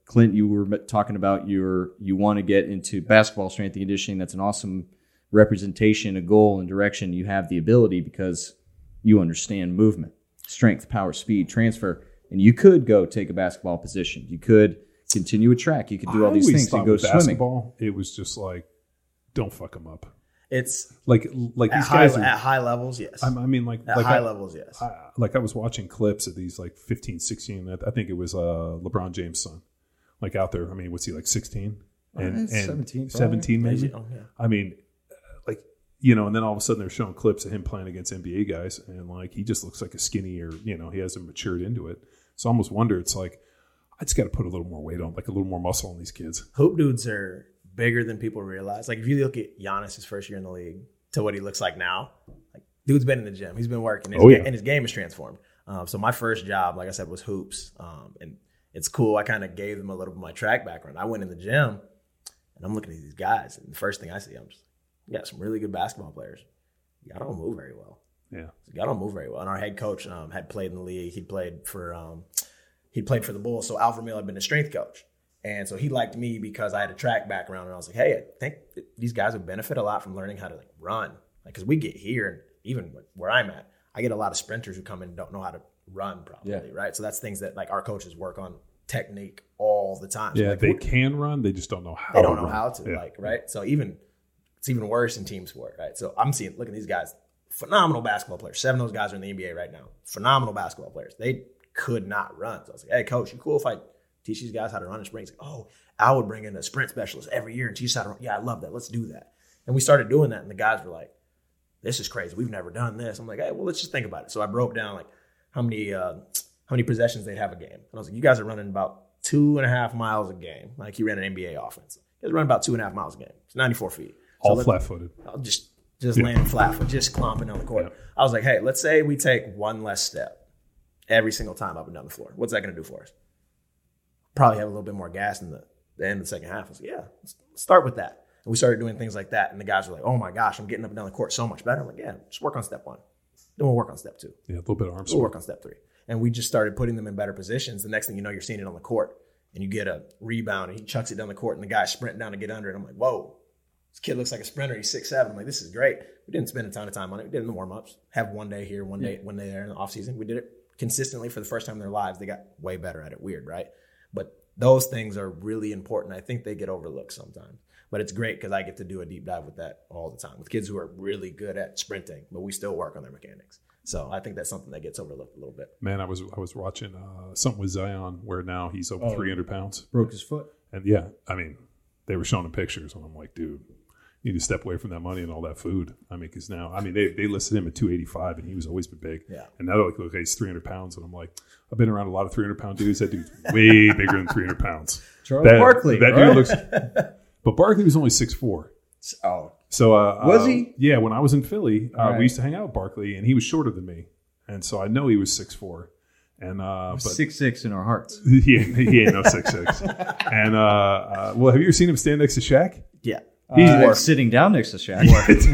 Clint, you were talking about your you want to get into basketball strength and conditioning. That's an awesome representation, a goal, and direction. You have the ability because you understand movement, strength, power, speed, transfer, and you could go take a basketball position. You could continue a track. You could do all I these always things thought and go with swimming. basketball, it was just like, don't fuck them up. It's Like, like at these high, guys are, at high levels, yes. I, I mean, like, at like high I, levels, yes. I, like I was watching clips of these like fifteen, sixteen. I think it was uh, LeBron James' son, like out there. I mean, what's he like sixteen and, Uh, and seventeen, probably. seventeen maybe? Oh, yeah. I mean, like, you know, and then all of a sudden they're showing clips of him playing against N B A guys, and like he just looks like a skinny, or you know, he hasn't matured into it. So I almost wonder, it's like I just got to put a little more weight on, like a little more muscle on these kids. Hoop dudes are bigger than people realize. Like if you look at Giannis, his first year in the league, to what he looks like now, like dude's been in the gym, he's been working, his Oh, yeah. ga- and his game is transformed. Um, so my first job, like I said, was hoops, um, and it's cool. I kind of gave them a little bit of my track background. I went in the gym, and I'm looking at these guys, and the first thing I see, I'm just, you got some really good basketball players. Y'all don't move very well. Yeah. Y'all don't move very well. And our head coach um, had played in the league. He played for um, he played for the Bulls. So Alfred Miller had been a strength coach. And so he liked me because I had a track background. And I was like, hey, I think these guys would benefit a lot from learning how to like run. Like, because we get here, and even where I'm at, I get a lot of sprinters who come in and don't know how to run properly, Yeah. right? So that's things that like our coaches work on technique all the time. So Yeah, like, they we're- can run, they just don't know how. they don't to know run. how to, Yeah. like, right? So even it's even worse in team sport, right? So I'm seeing, look at these guys, phenomenal basketball players. Seven of those guys are in the N B A right now. Phenomenal basketball players. They could not run. So I was like, hey, coach, you cool if I teach these guys how to run in sprints? Like, oh, I would bring in a sprint specialist every year and teach us how to run. Yeah, I love that. Let's do that. And we started doing that, and the guys were like, this is crazy. We've never done this. I'm like, hey, well, let's just think about it. So I broke down like how many uh, how many possessions they'd have a game. And I was like, you guys are running about two and a half miles a game. Like he ran an N B A offense. He was running about two and a half miles a game. It's ninety-four feet. So All let- flat-footed. I'll just just Yeah. landing flat foot, just clomping down the court. Yeah. I was like, hey, let's say we take one less step every single time up and down the floor. What's that going to do for us? Probably have a little bit more gas in the, the end of the second half. I was like, yeah, let's start with that. And we started doing things like that. And the guys were like, oh my gosh, I'm getting up and down the court so much better. I'm like, yeah, just work on step one. Then we'll work on step two. Yeah, a little bit of arm We'll swing. work on step three. And we just started putting them in better positions. The next thing you know, you're seeing it on the court. And you get a rebound, and he chucks it down the court, and the guy's sprinting down to get under it. I'm like, whoa, this kid looks like a sprinter. He's six seven. I'm like, this is great. We didn't spend a ton of time on it. We did it in the warm-ups. Have one day here, one day, one day there in the offseason. We did it consistently for the first time in their lives. They got way better at it. Weird, right? But those things are really important. I think they get overlooked sometimes. But it's great because I get to do a deep dive with that all the time with kids who are really good at sprinting, but we still work on their mechanics. So I think that's something that gets overlooked a little bit. Man, I was I was watching uh, something with Zion where now he's over Oh. three hundred pounds. Broke his foot. And yeah, I mean, they were showing him pictures, and I'm like, dude, you need to step away from that money and all that food. I mean, because now, I mean, they, they listed him at two eighty-five, and he was always been big. Yeah. And now they're like, okay, he's three hundred pounds. And I'm like, I've been around a lot of three hundred pound dudes. That dude's way bigger than three hundred pounds. Charles That, Barkley. That right? dude looks, but Barkley was only six four. Oh, So, uh, Was uh, he? Yeah, when I was in Philly, uh, All right. we used to hang out with Barkley, and he was shorter than me. And so I know he was six four. And, uh, but six six in our hearts. he, ain't- he ain't no six six. And, uh, uh, well, have you ever seen him stand next to Shaq? Yeah. He's Uh, sitting down next to Shaq.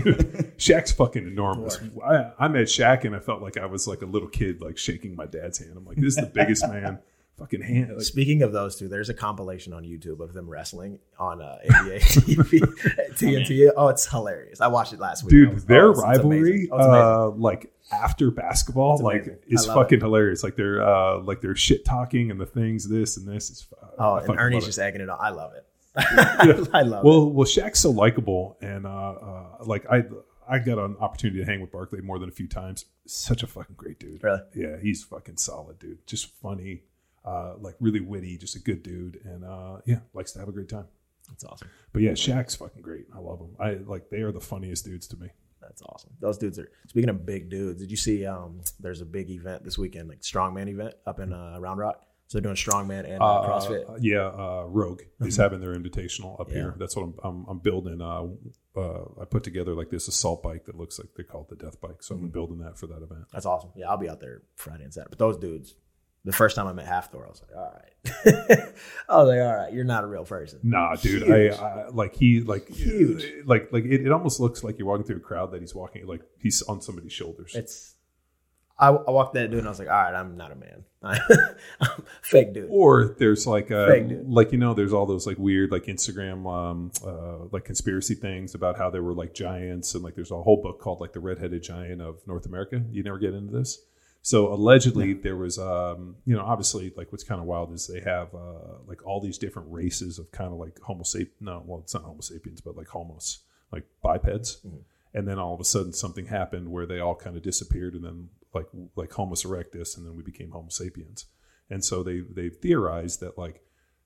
Shaq's fucking enormous. I, I met Shaq and I felt like I was like a little kid, like shaking my dad's hand. I'm like, this is the biggest man. Fucking hand. Like, Speaking of those two, there's a compilation on YouTube of them wrestling on uh, N B A T V, T N T. Oh, it's hilarious. I watched it last week. I dude, was- their oh, it's- it's rivalry, amazing. Oh, it's amazing. uh, like after basketball, It's like amazing. is I love fucking hilarious. Like they're uh, like they're shit talking and the things, this and this is. Uh, oh, I and fucking Ernie's love it. just egging it on. I love it. I love it. Well, well, Shaq's so likable, and uh, uh, like I, I got an opportunity to hang with Barkley more than a few times. Such a fucking great dude. Really? Yeah, he's fucking solid, dude. Just funny, uh, like really witty, just a good dude, and uh, yeah, likes to have a great time. That's awesome. But yeah, Shaq's fucking great. I love him. I like they are the funniest dudes to me. That's awesome. Those dudes are. Speaking of big dudes, did you see? Um, there's a big event this weekend, like strongman event up in uh, Round Rock. So they're doing strongman and uh, Uh, CrossFit. yeah, uh, Rogue is having their invitational up Yeah. here. That's what I'm, I'm, I'm building. Uh, uh, I put together like this assault bike that looks like they call it the death bike. So I'm building that for that event. That's awesome. Yeah, I'll be out there Friday and Saturday. But those dudes, the first time I met Half Thor, I was like, all right. I was like, all right, you're not a real person. Nah, dude. Huge. I, I like he like Huge. Like like it, it almost looks like you're walking through a crowd that he's walking like he's on somebody's shoulders. It's I, I walked that dude and I was like, all right, I'm not a man. I'm fake dude. Or there's like a, Fake dude. like, you know, there's all those like weird like Instagram um uh like conspiracy things about how there were like giants, and like there's a whole book called like the Red-Headed Giant of North America. You never get into this? So allegedly there was um you know, obviously like what's kind of wild is they have uh like all these different races of kind of like Homo sapiens. No, well, it's not Homo sapiens, but like homos, like bipeds. Mm-hmm. And then all of a sudden something happened where they all kind of disappeared, and then like like Homo erectus, and then we became Homo sapiens. And so they they theorized that like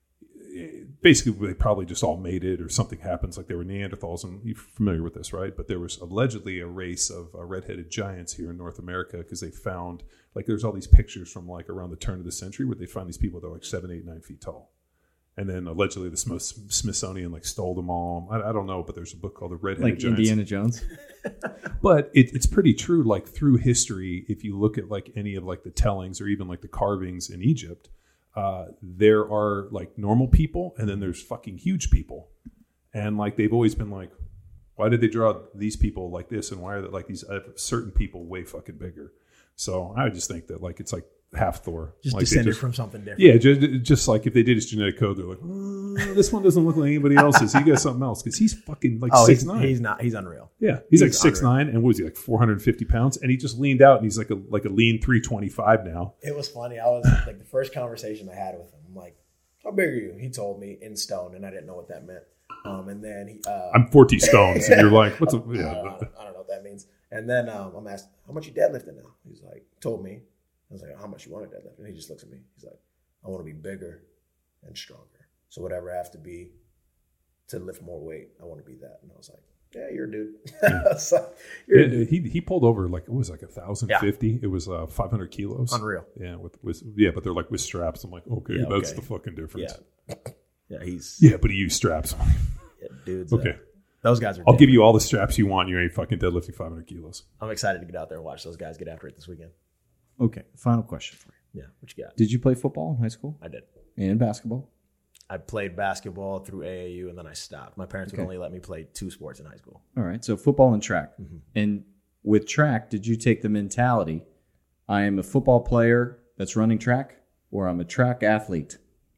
basically they probably just all made it, or something happens, like they were Neanderthals, and you're familiar with this, right? But there was allegedly a race of uh, red-headed giants here in North America, because they found like there's all these pictures from like around the turn of the century where they find these people that are like seven, eight, nine feet tall. And then allegedly the Smithsonian like stole them all. I, I don't know, but there's a book called The Red-Headed Like Giants. Indiana Jones. But it, it's pretty true. Like through history, if you look at like any of like the tellings or even like the carvings in Egypt, uh, there are like normal people, and then there's fucking huge people. And like they've always been like, why did they draw these people like this, and why are they like these uh, certain people way fucking bigger? So I just think that like it's like half Thor. Just like descended just, from something different. Yeah, just, just like if they did his genetic code, they're like, oh, this one doesn't look like anybody else's. He got something else, because he's fucking like oh, six he's, nine. He's not. He's unreal. Yeah, he's, he's like six unreal. nine, and what was he like four hundred fifty pounds? And he just leaned out, and he's like a like a lean three twenty five now. It was funny. I was like the first conversation I had with him. I'm like, "How big are you?" He told me in stone, and I didn't know what that meant. Um, and then he, uh, I'm forty stones, and you're like, what's a yeah? I, don't, I don't know what that means. And then um, I'm asked, "How much you deadlifting now?" He's like, told me. I was like, how much you want to deadlift? And he just looks at me. He's like, I want to be bigger and stronger. So whatever I have to be to lift more weight, I want to be that. And I was like, yeah, you're a dude. so, you're yeah a dude. he he pulled over like it was like a thousand Yeah. fifty. It was uh, five hundred kilos. Unreal. Yeah, with, with yeah, but they're like with straps. I'm like, okay, Yeah, that's okay. the fucking difference. Yeah. Yeah, he's Yeah, but he used straps. yeah, dudes. Okay. Uh, those guys are I'll dead. give you all the straps you want. You ain't fucking deadlifting five hundred kilos. I'm excited to get out there and watch those guys get after it this weekend. Okay, final question for you. Yeah, what you got? Did you play football in high school I did. and basketball? I played basketball through A A U, and then I stopped. My parents Okay. would only let me play two sports in high school. All right, so football and track. Mm-hmm. And with track, did you take the mentality, I am a football player that's running track, or I'm a track athlete?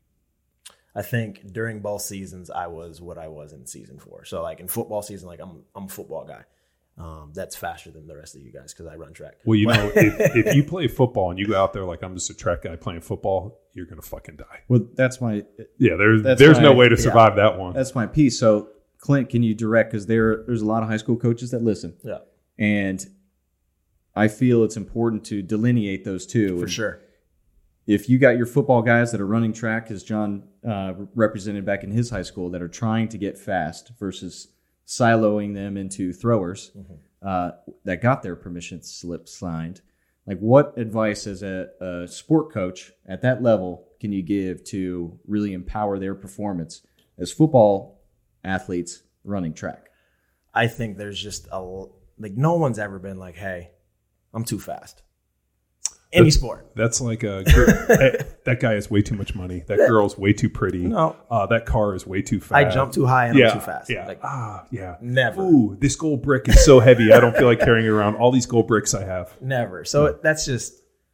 I think during both seasons, I was what I was in season four. So, like in football season, like I'm I'm a football guy. Um, that's faster than the rest of you guys because I run track. Well, you know, if, if you play football and you go out there like I'm just a track guy playing football, you're gonna fucking die. Well, that's my Yeah, there's That's there's my- no way to yeah. survive that one. that's my piece. So, Clint, can you direct? Because there there's a lot of high school coaches that listen, Yeah, and I feel it's important to delineate those two. for And sure. if you got your football guys that are running track, as John uh, represented back in his high school, that are trying to get fast versus siloing them into throwers uh, that got their permission slip signed, like what advice as a, a sport coach at that level can you give to really empower their performance as football athletes running track? I think there's just a like no one's ever been like, hey, I'm too fast. Any That's- sport. That's like a gir- hey, that guy has way too much money. That girl's way too pretty. No. uh, that car is way too fast. I jump too high and yeah, I'm too fast. Yeah, Like, ah, yeah. never. Ooh, this gold brick is so heavy. I don't feel like carrying it around. All these gold bricks I have. Never. So that's just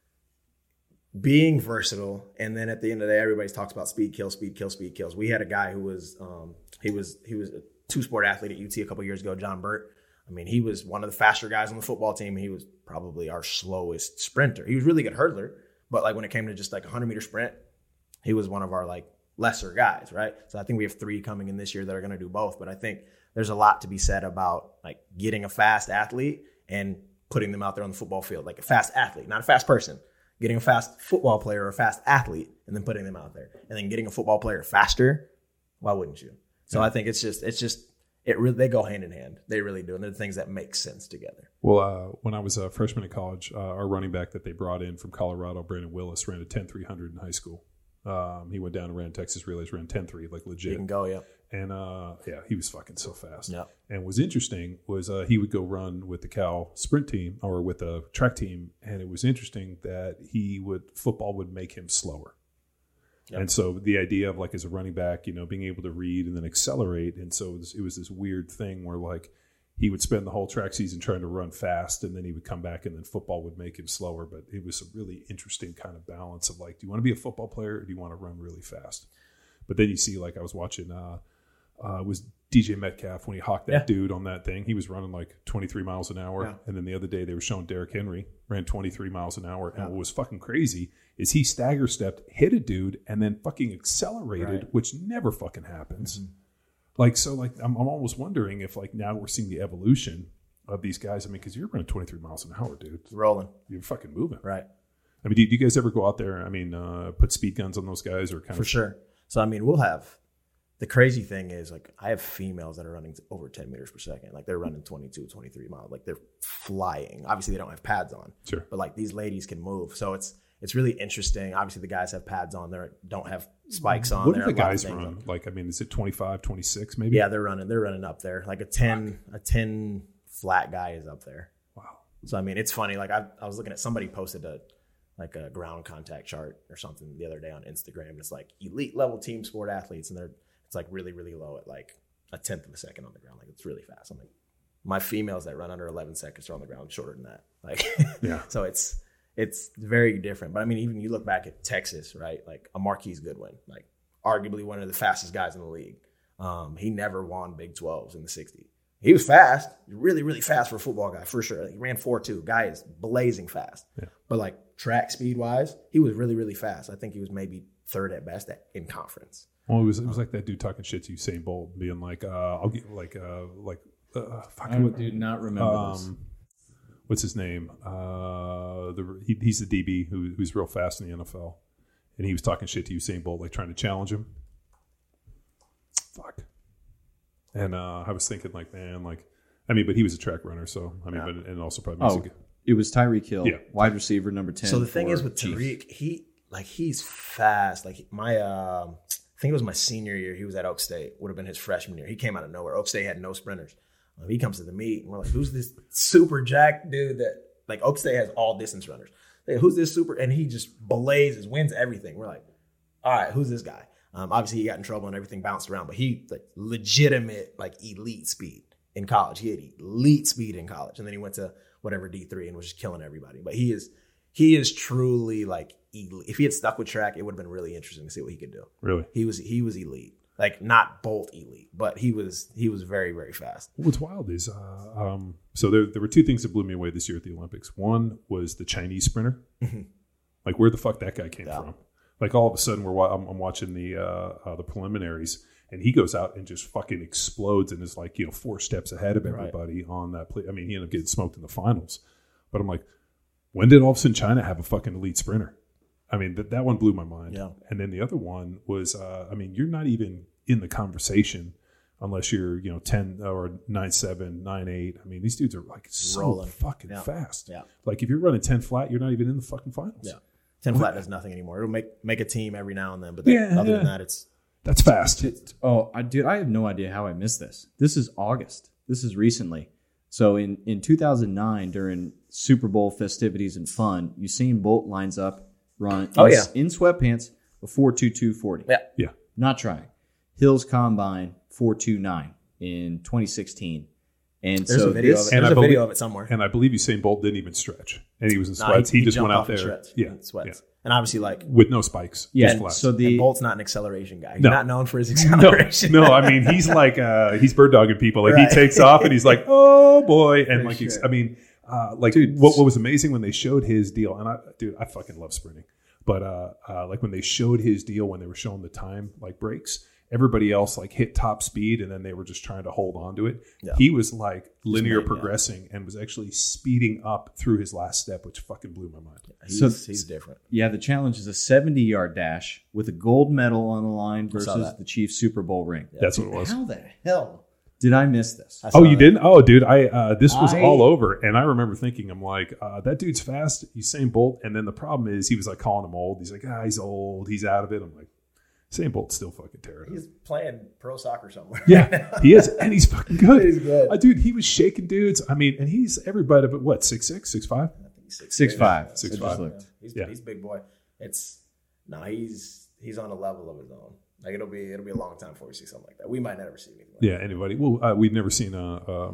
being versatile. And then at the end of the day, everybody talks about speed, kill, speed, kill, speed, kills. We had a guy who was um, he was he was a two sport athlete at U T a couple years ago, John Burt. I mean, he was one of the faster guys on the football team. He was probably our slowest sprinter. He was a really good hurdler, but like when it came to just like a hundred meter sprint, he was one of our like lesser guys, right? So I think we have three coming in this year that are going to do both. But I think there's a lot to be said about like getting a fast athlete and putting them out there on the football field, like a fast athlete, not a fast person. Getting a fast football player or a fast athlete and then putting them out there, and then getting a football player faster. Why wouldn't you? So yeah. I think it's just it's just it really they go hand in hand. They really do, and they're things that make sense together. Well, uh, when I was a freshman in college, uh, our running back that they brought in from Colorado, Brandon Willis, ran a ten three hundred in high school. Um, he went down and ran Texas Relays, ran ten three, like legit. You can go, yeah. And uh, yeah, he was fucking so fast. Yeah. And what was interesting was uh, he would go run with the Cal sprint team or with the track team, and it was interesting that he would football would make him slower. Yep. And so the idea of like as a running back, you know, being able to read and then accelerate, and so it was, it was this weird thing where like he would spend the whole track season trying to run fast, and then he would come back, and then football would make him slower. But it was a really interesting kind of balance of like, do you want to be a football player or do you want to run really fast? But then you see, like I was watching, uh, uh, was D J Metcalf when he hawked that yeah. dude on that thing. He was running like twenty-three miles an hour. Yeah. And then the other day they were showing Derrick Henry ran twenty-three miles an hour. And yeah. what was fucking crazy is he stagger stepped, hit a dude, and then fucking accelerated, right. which never fucking happens. Mm-hmm. Like, so like, I'm, I'm almost wondering if like now we're seeing the evolution of these guys. I mean, because you're running twenty-three miles an hour, dude. It's rolling. You're fucking moving. Right. I mean, do, do you guys ever go out there, I mean, uh, put speed guns on those guys or kind For of? For sure. So, I mean, we'll have, the crazy thing is like, I have females that are running over ten meters per second. Like they're running twenty-two, twenty-three miles. Like they're flying. Obviously they don't have pads on. Sure. But like these ladies can move. So it's, it's really interesting. Obviously the guys have pads on. They don't have spikes on. What do the guys run? On. Like, I mean, is it twenty-five, twenty-six maybe? Yeah, they're running. They're running up there. Like a ten, Fuck. a ten flat guy is up there. Wow. So, I mean, it's funny. Like I, I was looking at, somebody posted a, like a ground contact chart or something the other day on Instagram. And it's like elite level team sport athletes. And they're, it's like really, really low at like a tenth of a second on the ground. Like it's really fast. I'm like, my females that run under eleven seconds are on the ground shorter than that. Like, yeah. So it's, it's very different. But I mean, even you look back at Texas, right? Like a Marquise Goodwin, like arguably one of the fastest guys in the league. Um, he never won Big twelves in the sixties. He was fast, really, really fast for a football guy, for sure. Like, he ran four two. Guy is blazing fast. Yeah. But like track speed wise, he was really, really fast. I think he was maybe third at best at, in conference. Well, it was it was like that dude talking shit to Usain Bolt, being like, uh, "I'll get like, uh, like, uh, I do not remember um, this. What's his name? Uh, the he, he's the D B who, who's real fast in the N F L, and he was talking shit to Usain Bolt, like trying to challenge him. Fuck. And uh, I was thinking, like, man, like, I mean, but he was a track runner, so I mean, yeah. but and also probably. Oh, it was Tyreek Hill, yeah. wide receiver number ten. So the thing is with Tyreek, he like he's fast. Like my, uh, I think it was my senior year. He was at Oak State. Would have been his freshman year. He came out of nowhere. Oak State had no sprinters. Um, he comes to the meet, and we're like, "Who's this super jack dude that like Oak State has all distance runners? Hey, who's this super?" And he just blazes, wins everything. We're like, "All right, who's this guy?" Um, obviously, he got in trouble and everything bounced around, but he like legitimate like elite speed in college. He had elite speed in college, and then he went to whatever D three and was just killing everybody. But he is he is truly like elite. If he had stuck with track, it would have been really interesting to see what he could do. Really, he was he was elite, like not Bolt elite, but he was he was very very fast. What's wild is uh, um, so there there were two things that blew me away this year at the Olympics. One was the Chinese sprinter, like where the fuck that guy came yeah. from. Like all of a sudden, we're I'm, I'm watching the uh, uh, the preliminaries, and he goes out and just fucking explodes and is like you know four steps ahead of everybody right. on that play. I mean, he ended up getting smoked in the finals. But I'm like, when did all of a sudden China have a fucking elite sprinter? I mean, that that one blew my mind. Yeah. And then the other one was, uh, I mean, you're not even in the conversation unless you're you know ten or nine seven, nine eight. I mean, these dudes are like so Rolling. fucking yeah. fast. Yeah. Like if you're running ten flat, you're not even in the fucking finals. Yeah. ten flat does nothing anymore. It'll make make a team every now and then, but then, yeah, other yeah. than that, it's that's fast. It, oh, I, dude, I have no idea how I missed this. This is August. This is recently. So in, in two thousand nine, during Super Bowl festivities and fun, Usain Bolt lines up, run oh, in, yeah. in sweatpants, a four two two forty. Yeah, yeah, not trying. Hills Combine four two nine in twenty sixteen. And there's so a video, this, of, it. There's a believe, video of it somewhere. And I just Usain Bolt didn't even stretch, and he was in Nah, sweats. he, he, he just went out in there, sweats, yeah, in sweats. yeah. And obviously, like with no spikes. Yeah. Just flat. So the and Bolt's not an acceleration guy. He's no. not known for his acceleration. No, no, I mean he's like uh, he's bird dogging people. Like right. he takes off and he's like, oh boy, and For like sure. he's, I mean, uh, like Dude, what what was amazing when they showed his deal, and I dude, I fucking love sprinting, but uh, uh, like when they showed his deal when they were showing the time like breaks. Everybody else like hit top speed and then they were just trying to hold on to it. Yeah. He was like linear made, progressing yeah. and was actually speeding up through his last step, which fucking blew my mind. He's, So- he's different. Yeah, the challenge is a seventy-yard dash with a gold medal on the line saw versus that. the Chiefs Super Bowl ring. That's what it was. How the hell? Did I miss this? I saw Oh, you that. didn't? Oh, dude, I uh, this was I- all over, and I remember thinking, I'm like, uh, that dude's fast, Usain Bolt, and then the problem is he was like calling him old. He's like, ah, he's old, he's out of it. I'm like, Usain Bolt's still fucking terrible. He's playing pro soccer somewhere. Yeah, he is, and he's fucking good. He's good. Uh, dude, he was shaking dudes. I mean, and he's everybody but what, six six, six five? I think he's six, Six five. Six I five. just looked. He's Yeah. he's a big boy. It's no, he's he's on a level of his own. Like it'll be it'll be a long time before we see something like that. We might never see anything. Like Yeah, anybody. Well, uh, we've never seen a um,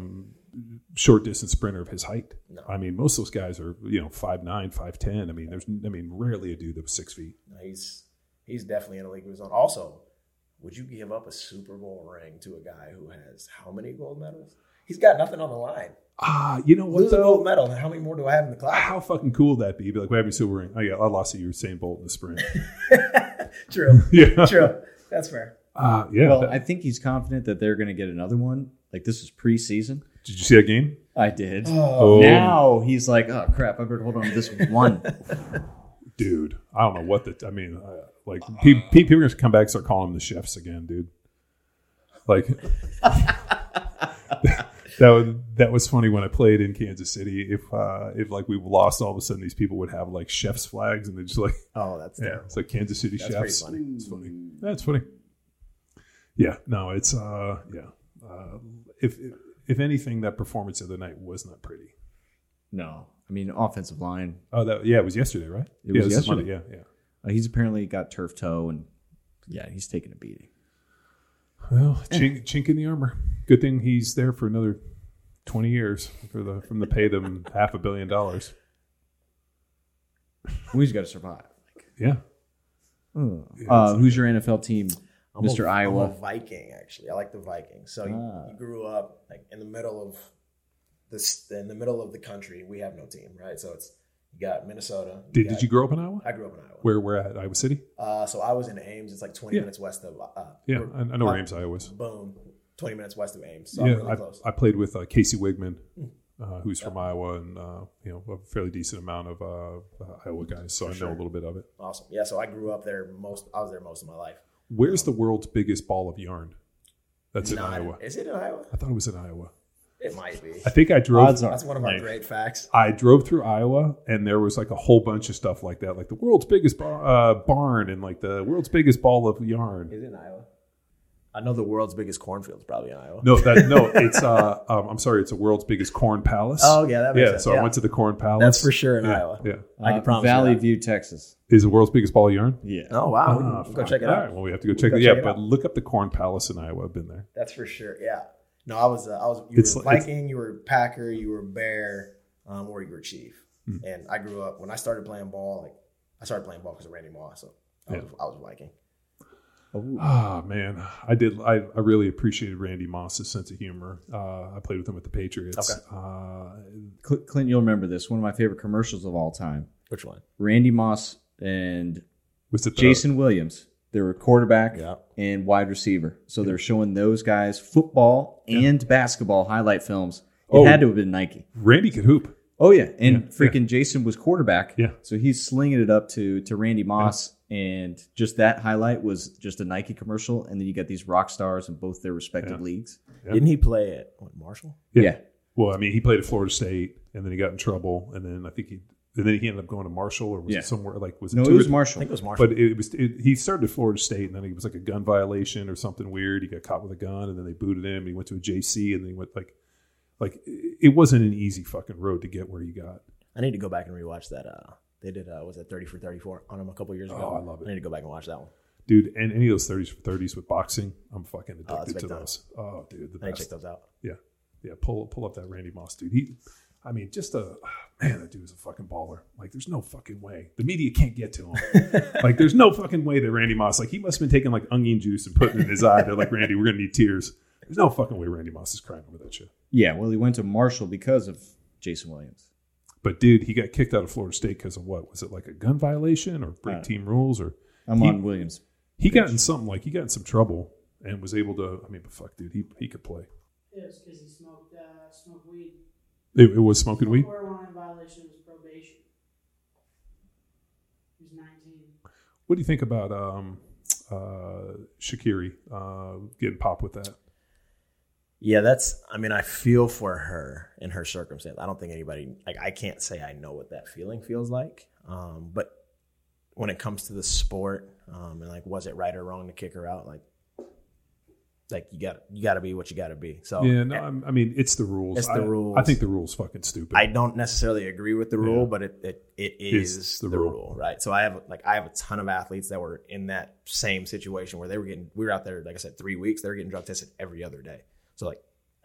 short distance sprinter of his height. No. I mean, most of those guys are, you know, five nine, five ten. I mean, there's, I mean, rarely a dude that was six feet. No, he's he's definitely in a league of his own. Also, would you give up a Super Bowl ring to a guy who has how many gold medals? He's got nothing on the line. Ah, you know what, Lose a though? gold medal, how many more do I have in the closet? How fucking cool would that be? Be like, we have your silver ring. Oh, yeah, I lost to Usain Bolt in the sprint. True. Yeah. True. That's fair. Uh, yeah. Well, that- I think he's confident that they're going to get another one. Like, this is preseason. did you see that game? I did. Oh. Now he's like, oh, crap, I better hold on to this one. Dude, I don't know what the, I mean, uh, like, pe- pe- people are going to come back and start calling them the chefs again, dude. Like, that was, that was funny when I played in Kansas City. If, uh, if like, we lost, all of a sudden these people would have, like, chef's flags, and they're just like, Oh, that's yeah, terrible. it's like Kansas City That's chefs. pretty funny. It's funny. That's funny. Yeah, no, it's, uh, yeah. Uh, if, if, if anything, that performance the other night was not pretty. No. I mean, offensive line. Oh, that yeah, it was yesterday, right? It yeah, was this is yesterday. Monday. Yeah, yeah. Uh, he's apparently got turf toe, and yeah, he's taking a beating. Well, chink, chink in the armor. Good thing he's there for another twenty years for the from the pay them half a billion dollars. Well, he's got to survive. Yeah. Uh, who's your N F L team, I'm Mister a, Iowa? I'm a Viking, actually. I like the Vikings. So you, Ah. you grew up like in the middle of this, in the middle of the country. We have no team, right? So it's you got Minnesota. Did got- Did you grow up in Iowa? I grew up in Iowa. Where Where at Iowa City? Uh, so I was in Ames. It's like twenty Yeah. minutes west of. Uh, Yeah, we're- I, I know where uh, Ames, Iowa is. Boom, twenty minutes west of Ames. So Yeah, I'm really I, close. I played with uh, Casey Wigman, uh, who's from Iowa, and uh, you know a fairly decent amount of uh, uh, Iowa guys, so I know sure. a little bit of it. Awesome. Yeah. So I grew up there. Most I was there most of my life. Where's the world's biggest ball of yarn? That's in Not- Iowa. Is it in Iowa? I thought it was in Iowa. It might be. I think I drove. Odds are. That's one of our great facts. I drove through Iowa, and there was like a whole bunch of stuff like that, like the world's biggest bar, uh, barn, and like the world's biggest ball of yarn. Is it in Iowa? I know the world's biggest cornfield is probably in Iowa. No, that no, it's uh, um, I'm sorry, it's the world's biggest corn palace. Oh, yeah, that makes yeah. sense. So Yeah. I went to the corn palace. That's for sure in yeah, Iowa. Yeah, I can Uh, promise you Valley that. View, Texas. is the world's biggest ball of yarn. Yeah. Oh wow, we can- Ah, we'll go fuck. check it All out. right, well, we have to go check go it. Yeah, check it but out. look up the corn palace in Iowa. I've been there. That's for sure. Yeah. No, I was. Uh, I was. You It's were like- Viking. You were Packer. You were Bear. Um, or you were Chief. Hmm. And I grew up when I started playing ball. Like I started playing ball because of Randy Moss. So I was, I was Viking. Ah, man, I did. I, I really appreciated Randy Moss's sense of humor. Uh, I played with him with the Patriots. Okay. Uh, Cl- Clint, you'll remember this. One of my favorite commercials of all time. Which one? Randy Moss and was it the, Jason Williams. They were quarterback Yeah. and wide receiver. So they're showing those guys football and basketball highlight films. It Oh. had to have been Nike. Randy could hoop. Oh, yeah. And Yeah, freaking Jason was quarterback. Yeah. So he's slinging it up to, to Randy Moss. And just that highlight was just a Nike commercial. And then you got these rock stars in both their respective Yeah. leagues. Yeah. Didn't he play at what, Marshall? Yeah. Well, I mean, he played at Florida State, and then he got in trouble, and then I think he, and then he ended up going to Marshall, or was Yeah. it somewhere like was it No, two it or was th- I Marshall. think it was Marshall. But it was it, he started at Florida State, and then it was like a gun violation or something weird. He got caught with a gun, and then they booted him. And he went to a J C, and then he went like, like it wasn't an easy fucking road to get where he got. I need to go back and rewatch that. Uh, they did. Uh, was that thirty for thirty-four on him a couple years ago? Oh, I love it. I need to go back and watch that one. Dude, and any of those thirties for thirties with boxing, I'm fucking Oh, that's addicted to big time. those. Oh, dude, the I need to check best. those out. Yeah, yeah. Pull pull up that Randy Moss, dude. He, I mean, just a man. That dude is a fucking baller. Like, there's no fucking way the media can't get to him. Like, there's no fucking way that Randy Moss. Like, he must have been taking like onion juice and putting it in his eye. They're like, Randy, we're gonna need tears. There's no fucking way Randy Moss is crying over that shit. Yeah. Well, he went to Marshall because of Jason Williams. But dude, he got kicked out of Florida State because of what? Was it like a gun violation or break Uh, team rules or? I'm He- on Williams. He got in something like he got in some trouble and was able to. I mean, but fuck, dude, he he could play. It was because he smoked uh, smoked weed. It, it was smoking weed. Or one in violation of his probation. He was nineteen. What do you think about um, uh, Shaqiri uh, getting popped with that? Yeah, that's. I mean, I feel for her in her circumstance. I don't think anybody like. I can't say I know what that feeling feels like. Um, but when it comes to the sport, um, and like, was it right or wrong to kick her out? Like, like you got you got to be what you got to be. So Yeah, no, I'm, I mean it's the rules. It's the I, rules. I think the rules fucking stupid. I don't necessarily agree with the rule, Yeah. but it it, it It's is the the, rule. rule. right? So I have like I have a ton of athletes that were in that same situation where they were getting. We were out there, like I said, three weeks. They were getting drug tested every other day. So like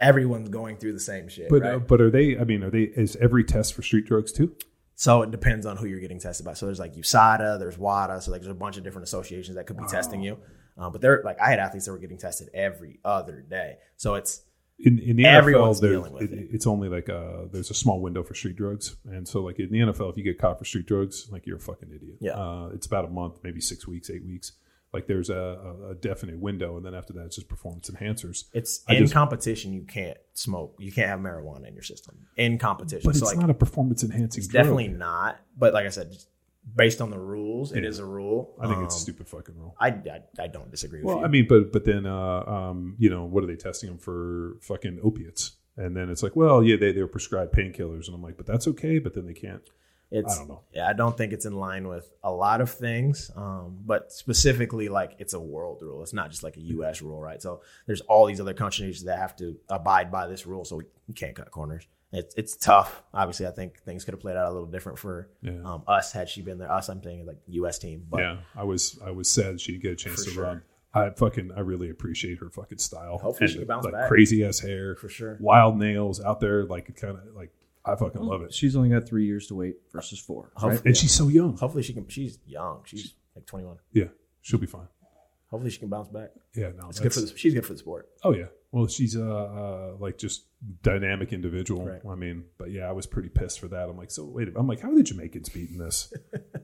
everyone's going through the same shit. But right? uh, but are they? I mean, are they? Is every test for street drugs too? So it depends on who you're getting tested by. So there's like U S A D A, there's WADA. So like there's a bunch of different associations that could be wow. testing you. Um, but they're like I had athletes that were getting tested every other day. So it's in, in the everyone's N F L, dealing with it, it. It's only like a, there's a small window for street drugs, and so like in the N F L, if you get caught for street drugs, like you're a fucking idiot. Yeah, uh, it's about a month, maybe six weeks, eight weeks. Like there's a, a, a definite window, and then after that, it's just performance enhancers. It's I in just, competition. You can't smoke. You can't have marijuana in your system in competition. But so it's like, not a performance enhancing. It's drug. definitely not. But like I said, just based on the rules, it yeah. is a rule. I think um, it's a stupid fucking rule. I, I, I don't disagree with well, you. Well, I mean, but but then uh, um, you know, what are they testing them for? Fucking opiates. And then it's like, well, yeah, they they're prescribed painkillers, and I'm like, but that's okay. But then they can't. It's, I don't know. Yeah, I don't think it's in line with a lot of things, um, but specifically, like it's a world rule. It's not just like a U S rule, right? So there's all these other countries that have to abide by this rule, so we, we can't cut corners. It's it's tough. Obviously, I think things could have played out a little different for yeah. um, us had she been there. Us, I'm thinking like U S team. But yeah, I was I was sad she didn't get a chance to sure. run. I fucking I really appreciate her fucking style. Hopefully, and she can bounce like back. Crazy ass hair, for sure. Wild nails out there, like kind of like. I fucking well, love it. She's only got three years to wait versus four. Right? And yeah. she's so young. Hopefully she can. She's young. She's like twenty-one. Yeah, she'll be fine. Hopefully she can bounce back. Yeah, no, it's good for the, she's good for the sport. Oh yeah. Well, she's uh, uh like just dynamic individual. Right. I mean, but yeah, I was pretty pissed for that. I'm like, so wait, I'm like, how are the Jamaicans beating this?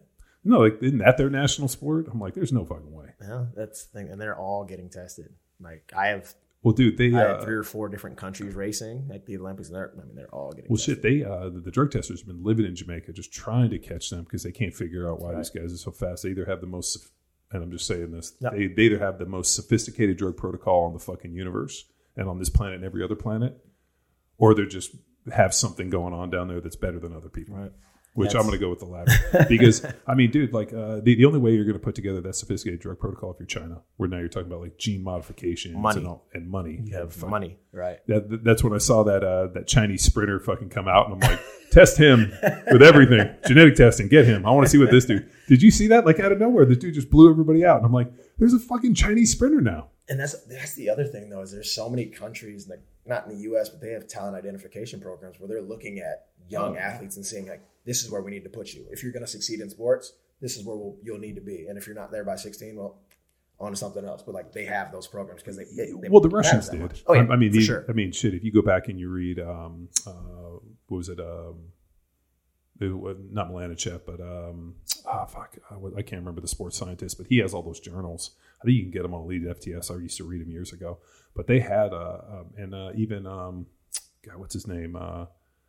No, like isn't that their national sport? I'm like, there's no fucking way. Yeah, that's the thing, and they're all getting tested. Like I have. Well, dude, they I uh, had three or four different countries racing at the Olympics. And they're, I mean, they're all getting. Well, tested. shit, they uh, the, the drug testers have been living in Jamaica, just trying to catch them because they can't figure out why right. these guys are so fast. They either have the most, and I'm just saying this, yep. they, they either have the most sophisticated drug protocol on the fucking universe and on this planet and every other planet, or they just have something going on down there that's better than other people. Right. Which That's... I'm going to go with the latter because I mean, dude, like uh, the the only way you're going to put together that sophisticated drug protocol if you're China, where now you're talking about like gene modifications money. and, all, and money. You have fucking, money, right? That, that's when I saw that uh, that Chinese sprinter fucking come out, and I'm like, test him with everything, genetic testing, get him. I want to see what this dude. Did you see that? Like out of nowhere, this dude just blew everybody out, and I'm like, there's a fucking Chinese sprinter now. And that's that's the other thing though is there's so many countries, like not in the U S, but they have talent identification programs where they're looking at young oh. athletes and saying like, this is where we need to put you. If you're going to succeed in sports, this is where we'll, you'll need to be. And if you're not there by sixteen, well, on to something else. But like they have those programs because they, they, they well the Russians did. Oh yeah, I, I mean, for the, sure. I mean, shit. If you go back and you read, um, uh, what was it? Um, it was not Milanichev, but um, ah, fuck, I can't remember the sports scientist, but he has all those journals. I think you can get them on Elite F T S. I used to read them years ago, but they had, uh, um, and uh, even, um, God, what's his name? Uh,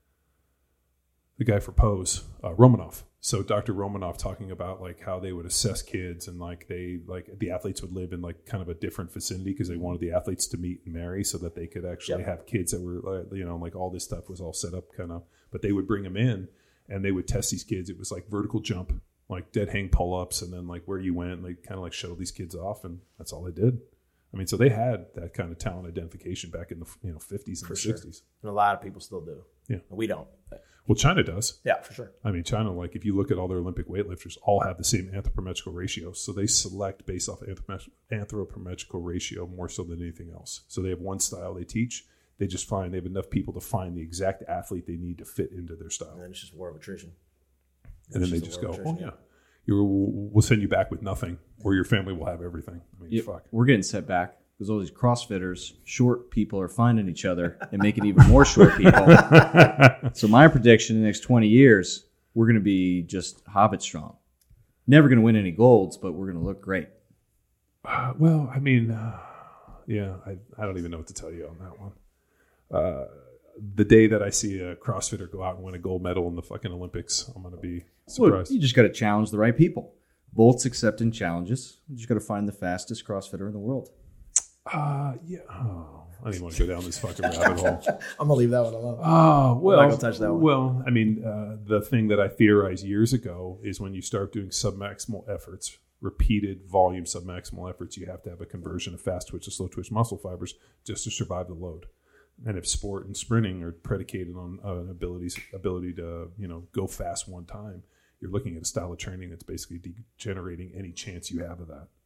the guy for Pose, uh, Romanov. So Doctor Romanov talking about like how they would assess kids and like they like the athletes would live in like kind of a different vicinity because they wanted the athletes to meet and marry so that they could actually yep. have kids that were, you know, like all this stuff was all set up kind of, but they would bring them in and they would test these kids. It was like vertical jump, like dead hang pull-ups, and then like where you went, like kind of like shuttle these kids off, and that's all they did. I mean, so they had that kind of talent identification back in the you know fifties and for the sure. sixties. And a lot of people still do. Yeah, we don't. Well, China does. Yeah, for sure. I mean, China, like if you look at all their Olympic weightlifters, all have the same anthropometrical ratio. So they select based off anthropometrical ratio more so than anything else. So they have one style they teach. They just find they have enough people to find the exact athlete they need to fit into their style. And then it's just war of attrition. And then they just go, oh, yeah, You're, we'll send you back with nothing, or your family will have everything. I mean, yep. fuck. We're getting set back because all these CrossFitters, short people, are finding each other and making even more short people. So my prediction in the next twenty years, we're going to be just Hobbit strong. Never going to win any golds, but we're going to look great. Uh, well, I mean, uh, yeah, I, I don't even know what to tell you on that one. Uh, the day that I see a CrossFitter go out and win a gold medal in the fucking Olympics, I'm going to be surprised. Well, you just got to challenge the right people. Bolt's accepting challenges. You just got to find the fastest CrossFitter in the world. Uh, yeah. Oh, I don't even want to go down this fucking rabbit hole. I'm going to leave that one alone. Oh, well. I'm not going to touch that one. Well, I mean, uh, the thing that I theorized years ago is when you start doing submaximal efforts, repeated volume submaximal efforts, you have to have a conversion of fast twitch to slow twitch muscle fibers just to survive the load. And if sport and sprinting are predicated on uh, an abilities, ability to, you know, go fast one time, you're looking at a style of training that's basically degenerating any chance you have of that.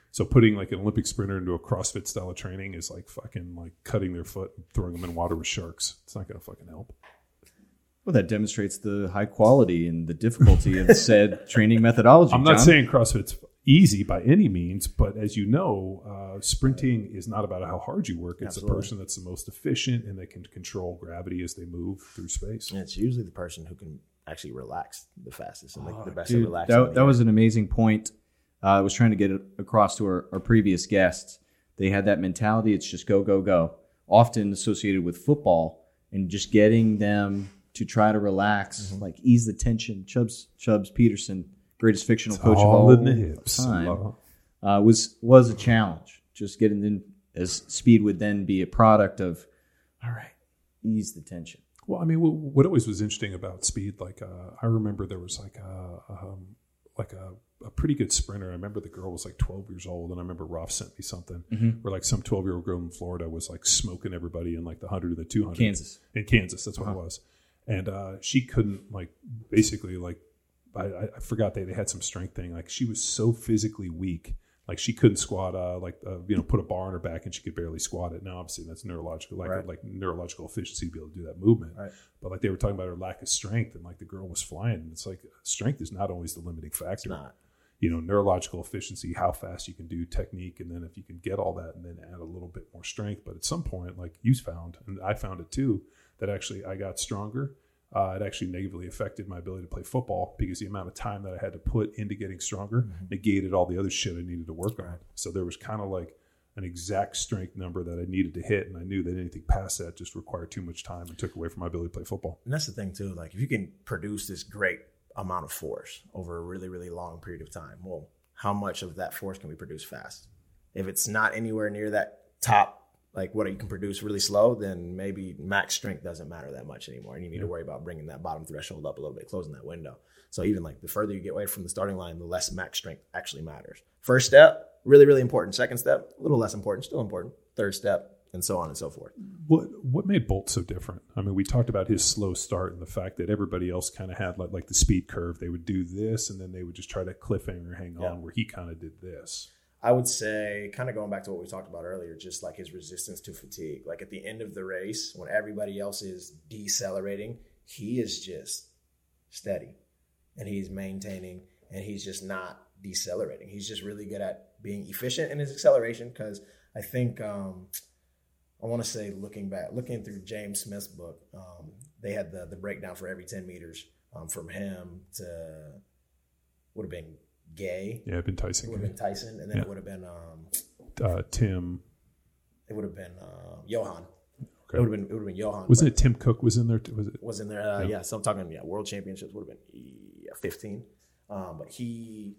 So putting like an Olympic sprinter into a CrossFit style of training is like fucking like cutting their foot and throwing them in water with sharks. It's not going to fucking help. Well, that demonstrates the high quality and the difficulty of said training methodology. I'm not John. saying CrossFit's easy by any means, but as you know, uh, sprinting is not about how hard you work. It's Absolutely. the person that's the most efficient and they can control gravity as they move through space. And it's usually the person who can actually relax the fastest and like Oh, the best Dude, at relaxing. that, that was an amazing point. Uh, I was trying to get it across to our, our previous guests. They had that mentality. It's just go, go, go. Often associated with football and just getting them to try to relax, Mm-hmm. like ease the tension. Chubbs, Chubbs Peterson, greatest fictional It's coach of all all in the hips. time, uh, was was a challenge. Just getting in, as speed would then be a product of, all right, ease the tension. Well, I mean, what, what always was interesting about speed, like uh, I remember there was like a um, like a, a pretty good sprinter. I remember the girl was like twelve years old, and I remember Roth sent me something Mm-hmm. where like some twelve year old girl in Florida was like smoking everybody in like the hundred and the two hundred. Kansas. In Kansas, that's what Uh-huh. it was. And uh, she couldn't like basically like I, I I forgot they they had some strength thing. Like she was so physically weak. Like she couldn't squat, uh, like uh, you know, put a bar on her back, and she could barely squat it. Now, obviously, that's neurological, like Right. like neurological efficiency to be able to do that movement. Right. But like they were talking about her lack of strength, and like the girl was flying. And it's like strength is not always the limiting factor. It's not. You know, neurological efficiency, how fast you can do technique, and then if you can get all that, and then add a little bit more strength. But at some point, like you found, and I found it too, that actually I got stronger. Uh, it actually negatively affected my ability to play football because the amount of time that I had to put into getting stronger Mm-hmm. negated all the other shit I needed to work on. So there was kind of like an exact strength number that I needed to hit, and I knew that anything past that just required too much time and took away from my ability to play football. And that's the thing too. Like if you can produce this great amount of force over a really, really long period of time, well, how much of that force can we produce fast? If it's not anywhere near that top, like what you can produce really slow, then maybe max strength doesn't matter that much anymore. And you need Yeah. to worry about bringing that bottom threshold up a little bit, closing that window. So even like the further you get away from the starting line, the less max strength actually matters. First step, really, really important. Second step, a little less important, still important. Third step, and so on and so forth. What what made Bolt so different? I mean, we talked about his slow start and the fact that everybody else kind of had like like the speed curve. They would do this, and then they would just try to cliffhanger hang Yeah. on, where he kind of did this. I would say, kind of going back to what we talked about earlier, just like his resistance to fatigue. Like at the end of the race, when everybody else is decelerating, he is just steady and he's maintaining and he's just not decelerating. He's just really good at being efficient in his acceleration because I think, um, I want to say looking back, looking through James Smith's book, um, they had the, the breakdown for every ten meters um, from him to would have been Gay. Yeah, it'd been It Tyson. would have been Tyson, and then Yeah. it would have been um, Uh, Tim. it would have been uh, Johan. Okay. It would have been it would have been Johan. Wasn't but it Tim Cook was in there? Too? Was it? Was in there? Uh, Yeah. yeah. So I'm talking. Yeah, World Championships would have been yeah, fifteen. Um, but he,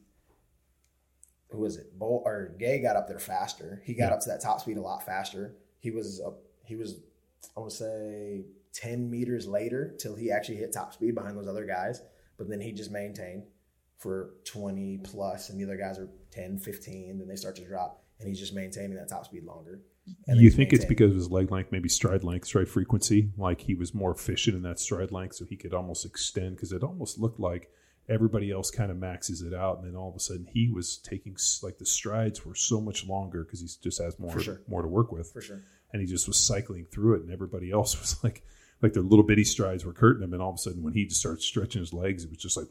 who was it? Bolt or Gay got up there faster. He got Yeah. up to that top speed a lot faster. He was up. He was I want to say ten meters later till he actually hit top speed behind those other guys. But then he just maintained for twenty plus, and the other guys are ten, fifteen. Then they start to drop, and he's just maintaining that top speed longer. And then You he's think it's maintaining- because of his leg length, maybe stride length, stride frequency? Like he was more efficient in that stride length, so he could almost extend. Because it almost looked like everybody else kind of maxes it out, and then all of a sudden he was taking like the strides were so much longer because he just has more For sure. more to work with. for sure. And he just was cycling through it, and everybody else was like, like their little bitty strides were hurting him, and all of a sudden when he just started stretching his legs, it was just like.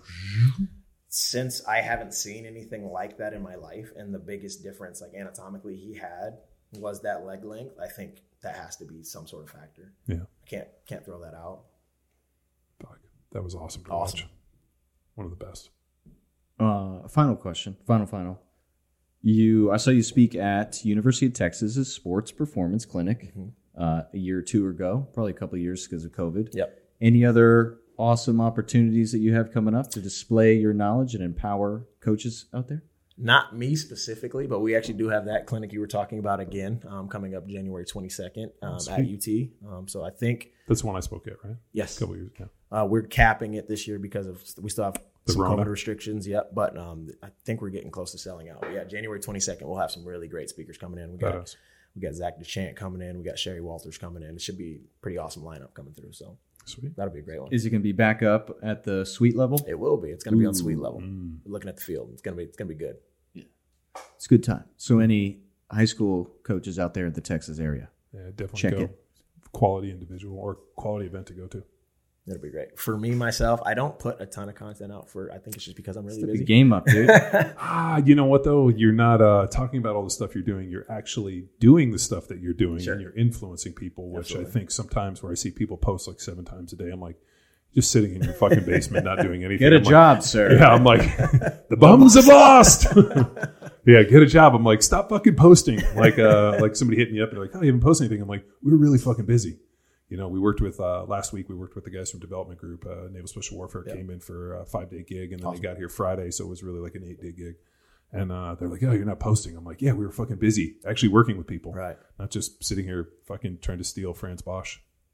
Since I haven't seen anything like that in my life, and the biggest difference, like anatomically, he had was that leg length. I think that has to be some sort of factor. Yeah, I can't can't throw that out. fuck. That was awesome to Awesome. watch. One of the best. Uh, final question, final, final. You, I saw you speak at University of Texas's Sports Performance Clinic uh, a year or two ago, probably a couple of years because of COVID. Yep. Any other awesome opportunities that you have coming up to display your knowledge and empower coaches out there? Not me specifically, but we actually do have that clinic you were talking about again um, coming up January twenty-second um, at U T. Um, so I think, That's the one I spoke at, right? yes, A couple years ago. uh, we're capping it this year because of we still have The some Rona. COVID restrictions. Yep. But um, I think we're getting close to selling out. But yeah, January twenty-second, we'll have some really great speakers coming in. We got Badass. we got Zach DeChant coming in. We got Sherry Walters coming in. It should be a pretty awesome lineup coming through. So Sweet. that'll be a great one. Is it going to be back up at the suite level? It will be. It's going to be on suite level. Mm. Looking at the field, it's going to be it's going to be good. It's a good time. So any high school coaches out there in the Texas area, Yeah, definitely check go. it. Quality individual or quality event to go to. That'll be great. For me, myself, I don't put a ton of content out for, I think it's just because I'm really Step busy. your game up, dude. Ah, you know what though? You're not uh, talking about all the stuff you're doing. You're actually doing the stuff that you're doing, Sure. and you're influencing people. Which Absolutely. I think sometimes where I see people post like seven times a day, I'm like, just sitting in your fucking basement, not doing anything. Get a I'm like, job, sir. Yeah, I'm like, the bums have lost. Yeah, get a job. I'm like, stop fucking posting. Like, uh, like somebody hit me up and they're like, oh, you haven't posted anything. I'm like, we were really fucking busy. You know, we worked with uh, last week. We worked with the guys from Development Group. Uh, Naval Special Warfare Yep. came in for a five day gig, and then Awesome. they got here Friday, so it was really like an eight day gig. And uh, they're like, "Oh, you're not posting." I'm like, "Yeah, we were fucking busy, actually working with people, Right. not just sitting here fucking trying to steal Franz Bosch."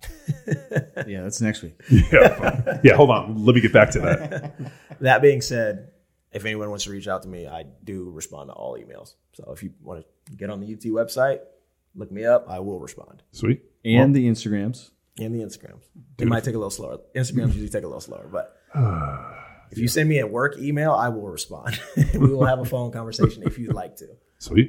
Yeah, that's next week. Yeah, yeah. Hold on, let me get back to that. That being said, if anyone wants to reach out to me, I do respond to all emails. So if you want to get on the U T website, look me up, I will respond. Sweet. And the Instagrams. And the Instagrams. It might take a little slower. Instagrams usually take a little slower, but if you send me a work email, I will respond. We will have a phone conversation if you'd like to. Sweet.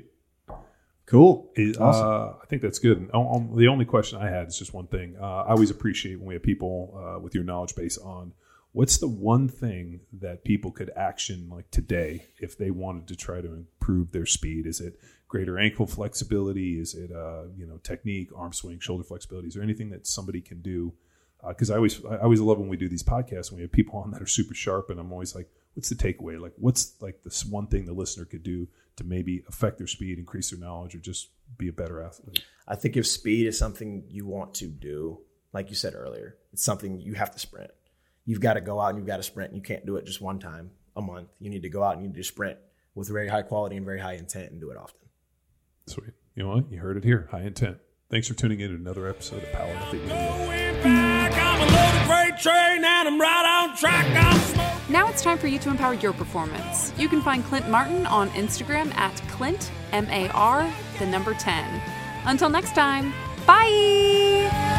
Cool. It- Awesome. uh, I think that's good. And, um, um, the only question I had is just one thing. Uh, I always appreciate when we have people uh, with your knowledge base on what's the one thing that people could action like today if they wanted to try to improve their speed? Is it greater ankle flexibility? Is it uh, you know technique, arm swing, shoulder flexibility? Is there anything that somebody can do? Because uh, I always I always love when we do these podcasts and we have people on that are super sharp, and I'm always like, what's the takeaway? Like, what's like this one thing the listener could do to maybe affect their speed, increase their knowledge, or just be a better athlete? I think if speed is something you want to do, like you said earlier, it's something you have to sprint. You've got to go out and you've got to sprint. You can't do it just one time a month. You need to go out and you need to sprint with very high quality and very high intent and do it often. Sweet. You know what? You heard it here. High intent. Thanks for tuning in to another episode of Power Athlete Radio. Going back, I'm a loaded freight train and I'm right on track. I'm smoking. Now it's time for you to empower your performance. You can find Clint Martin on Instagram at Clint, M A R, the number ten. Until next time, bye!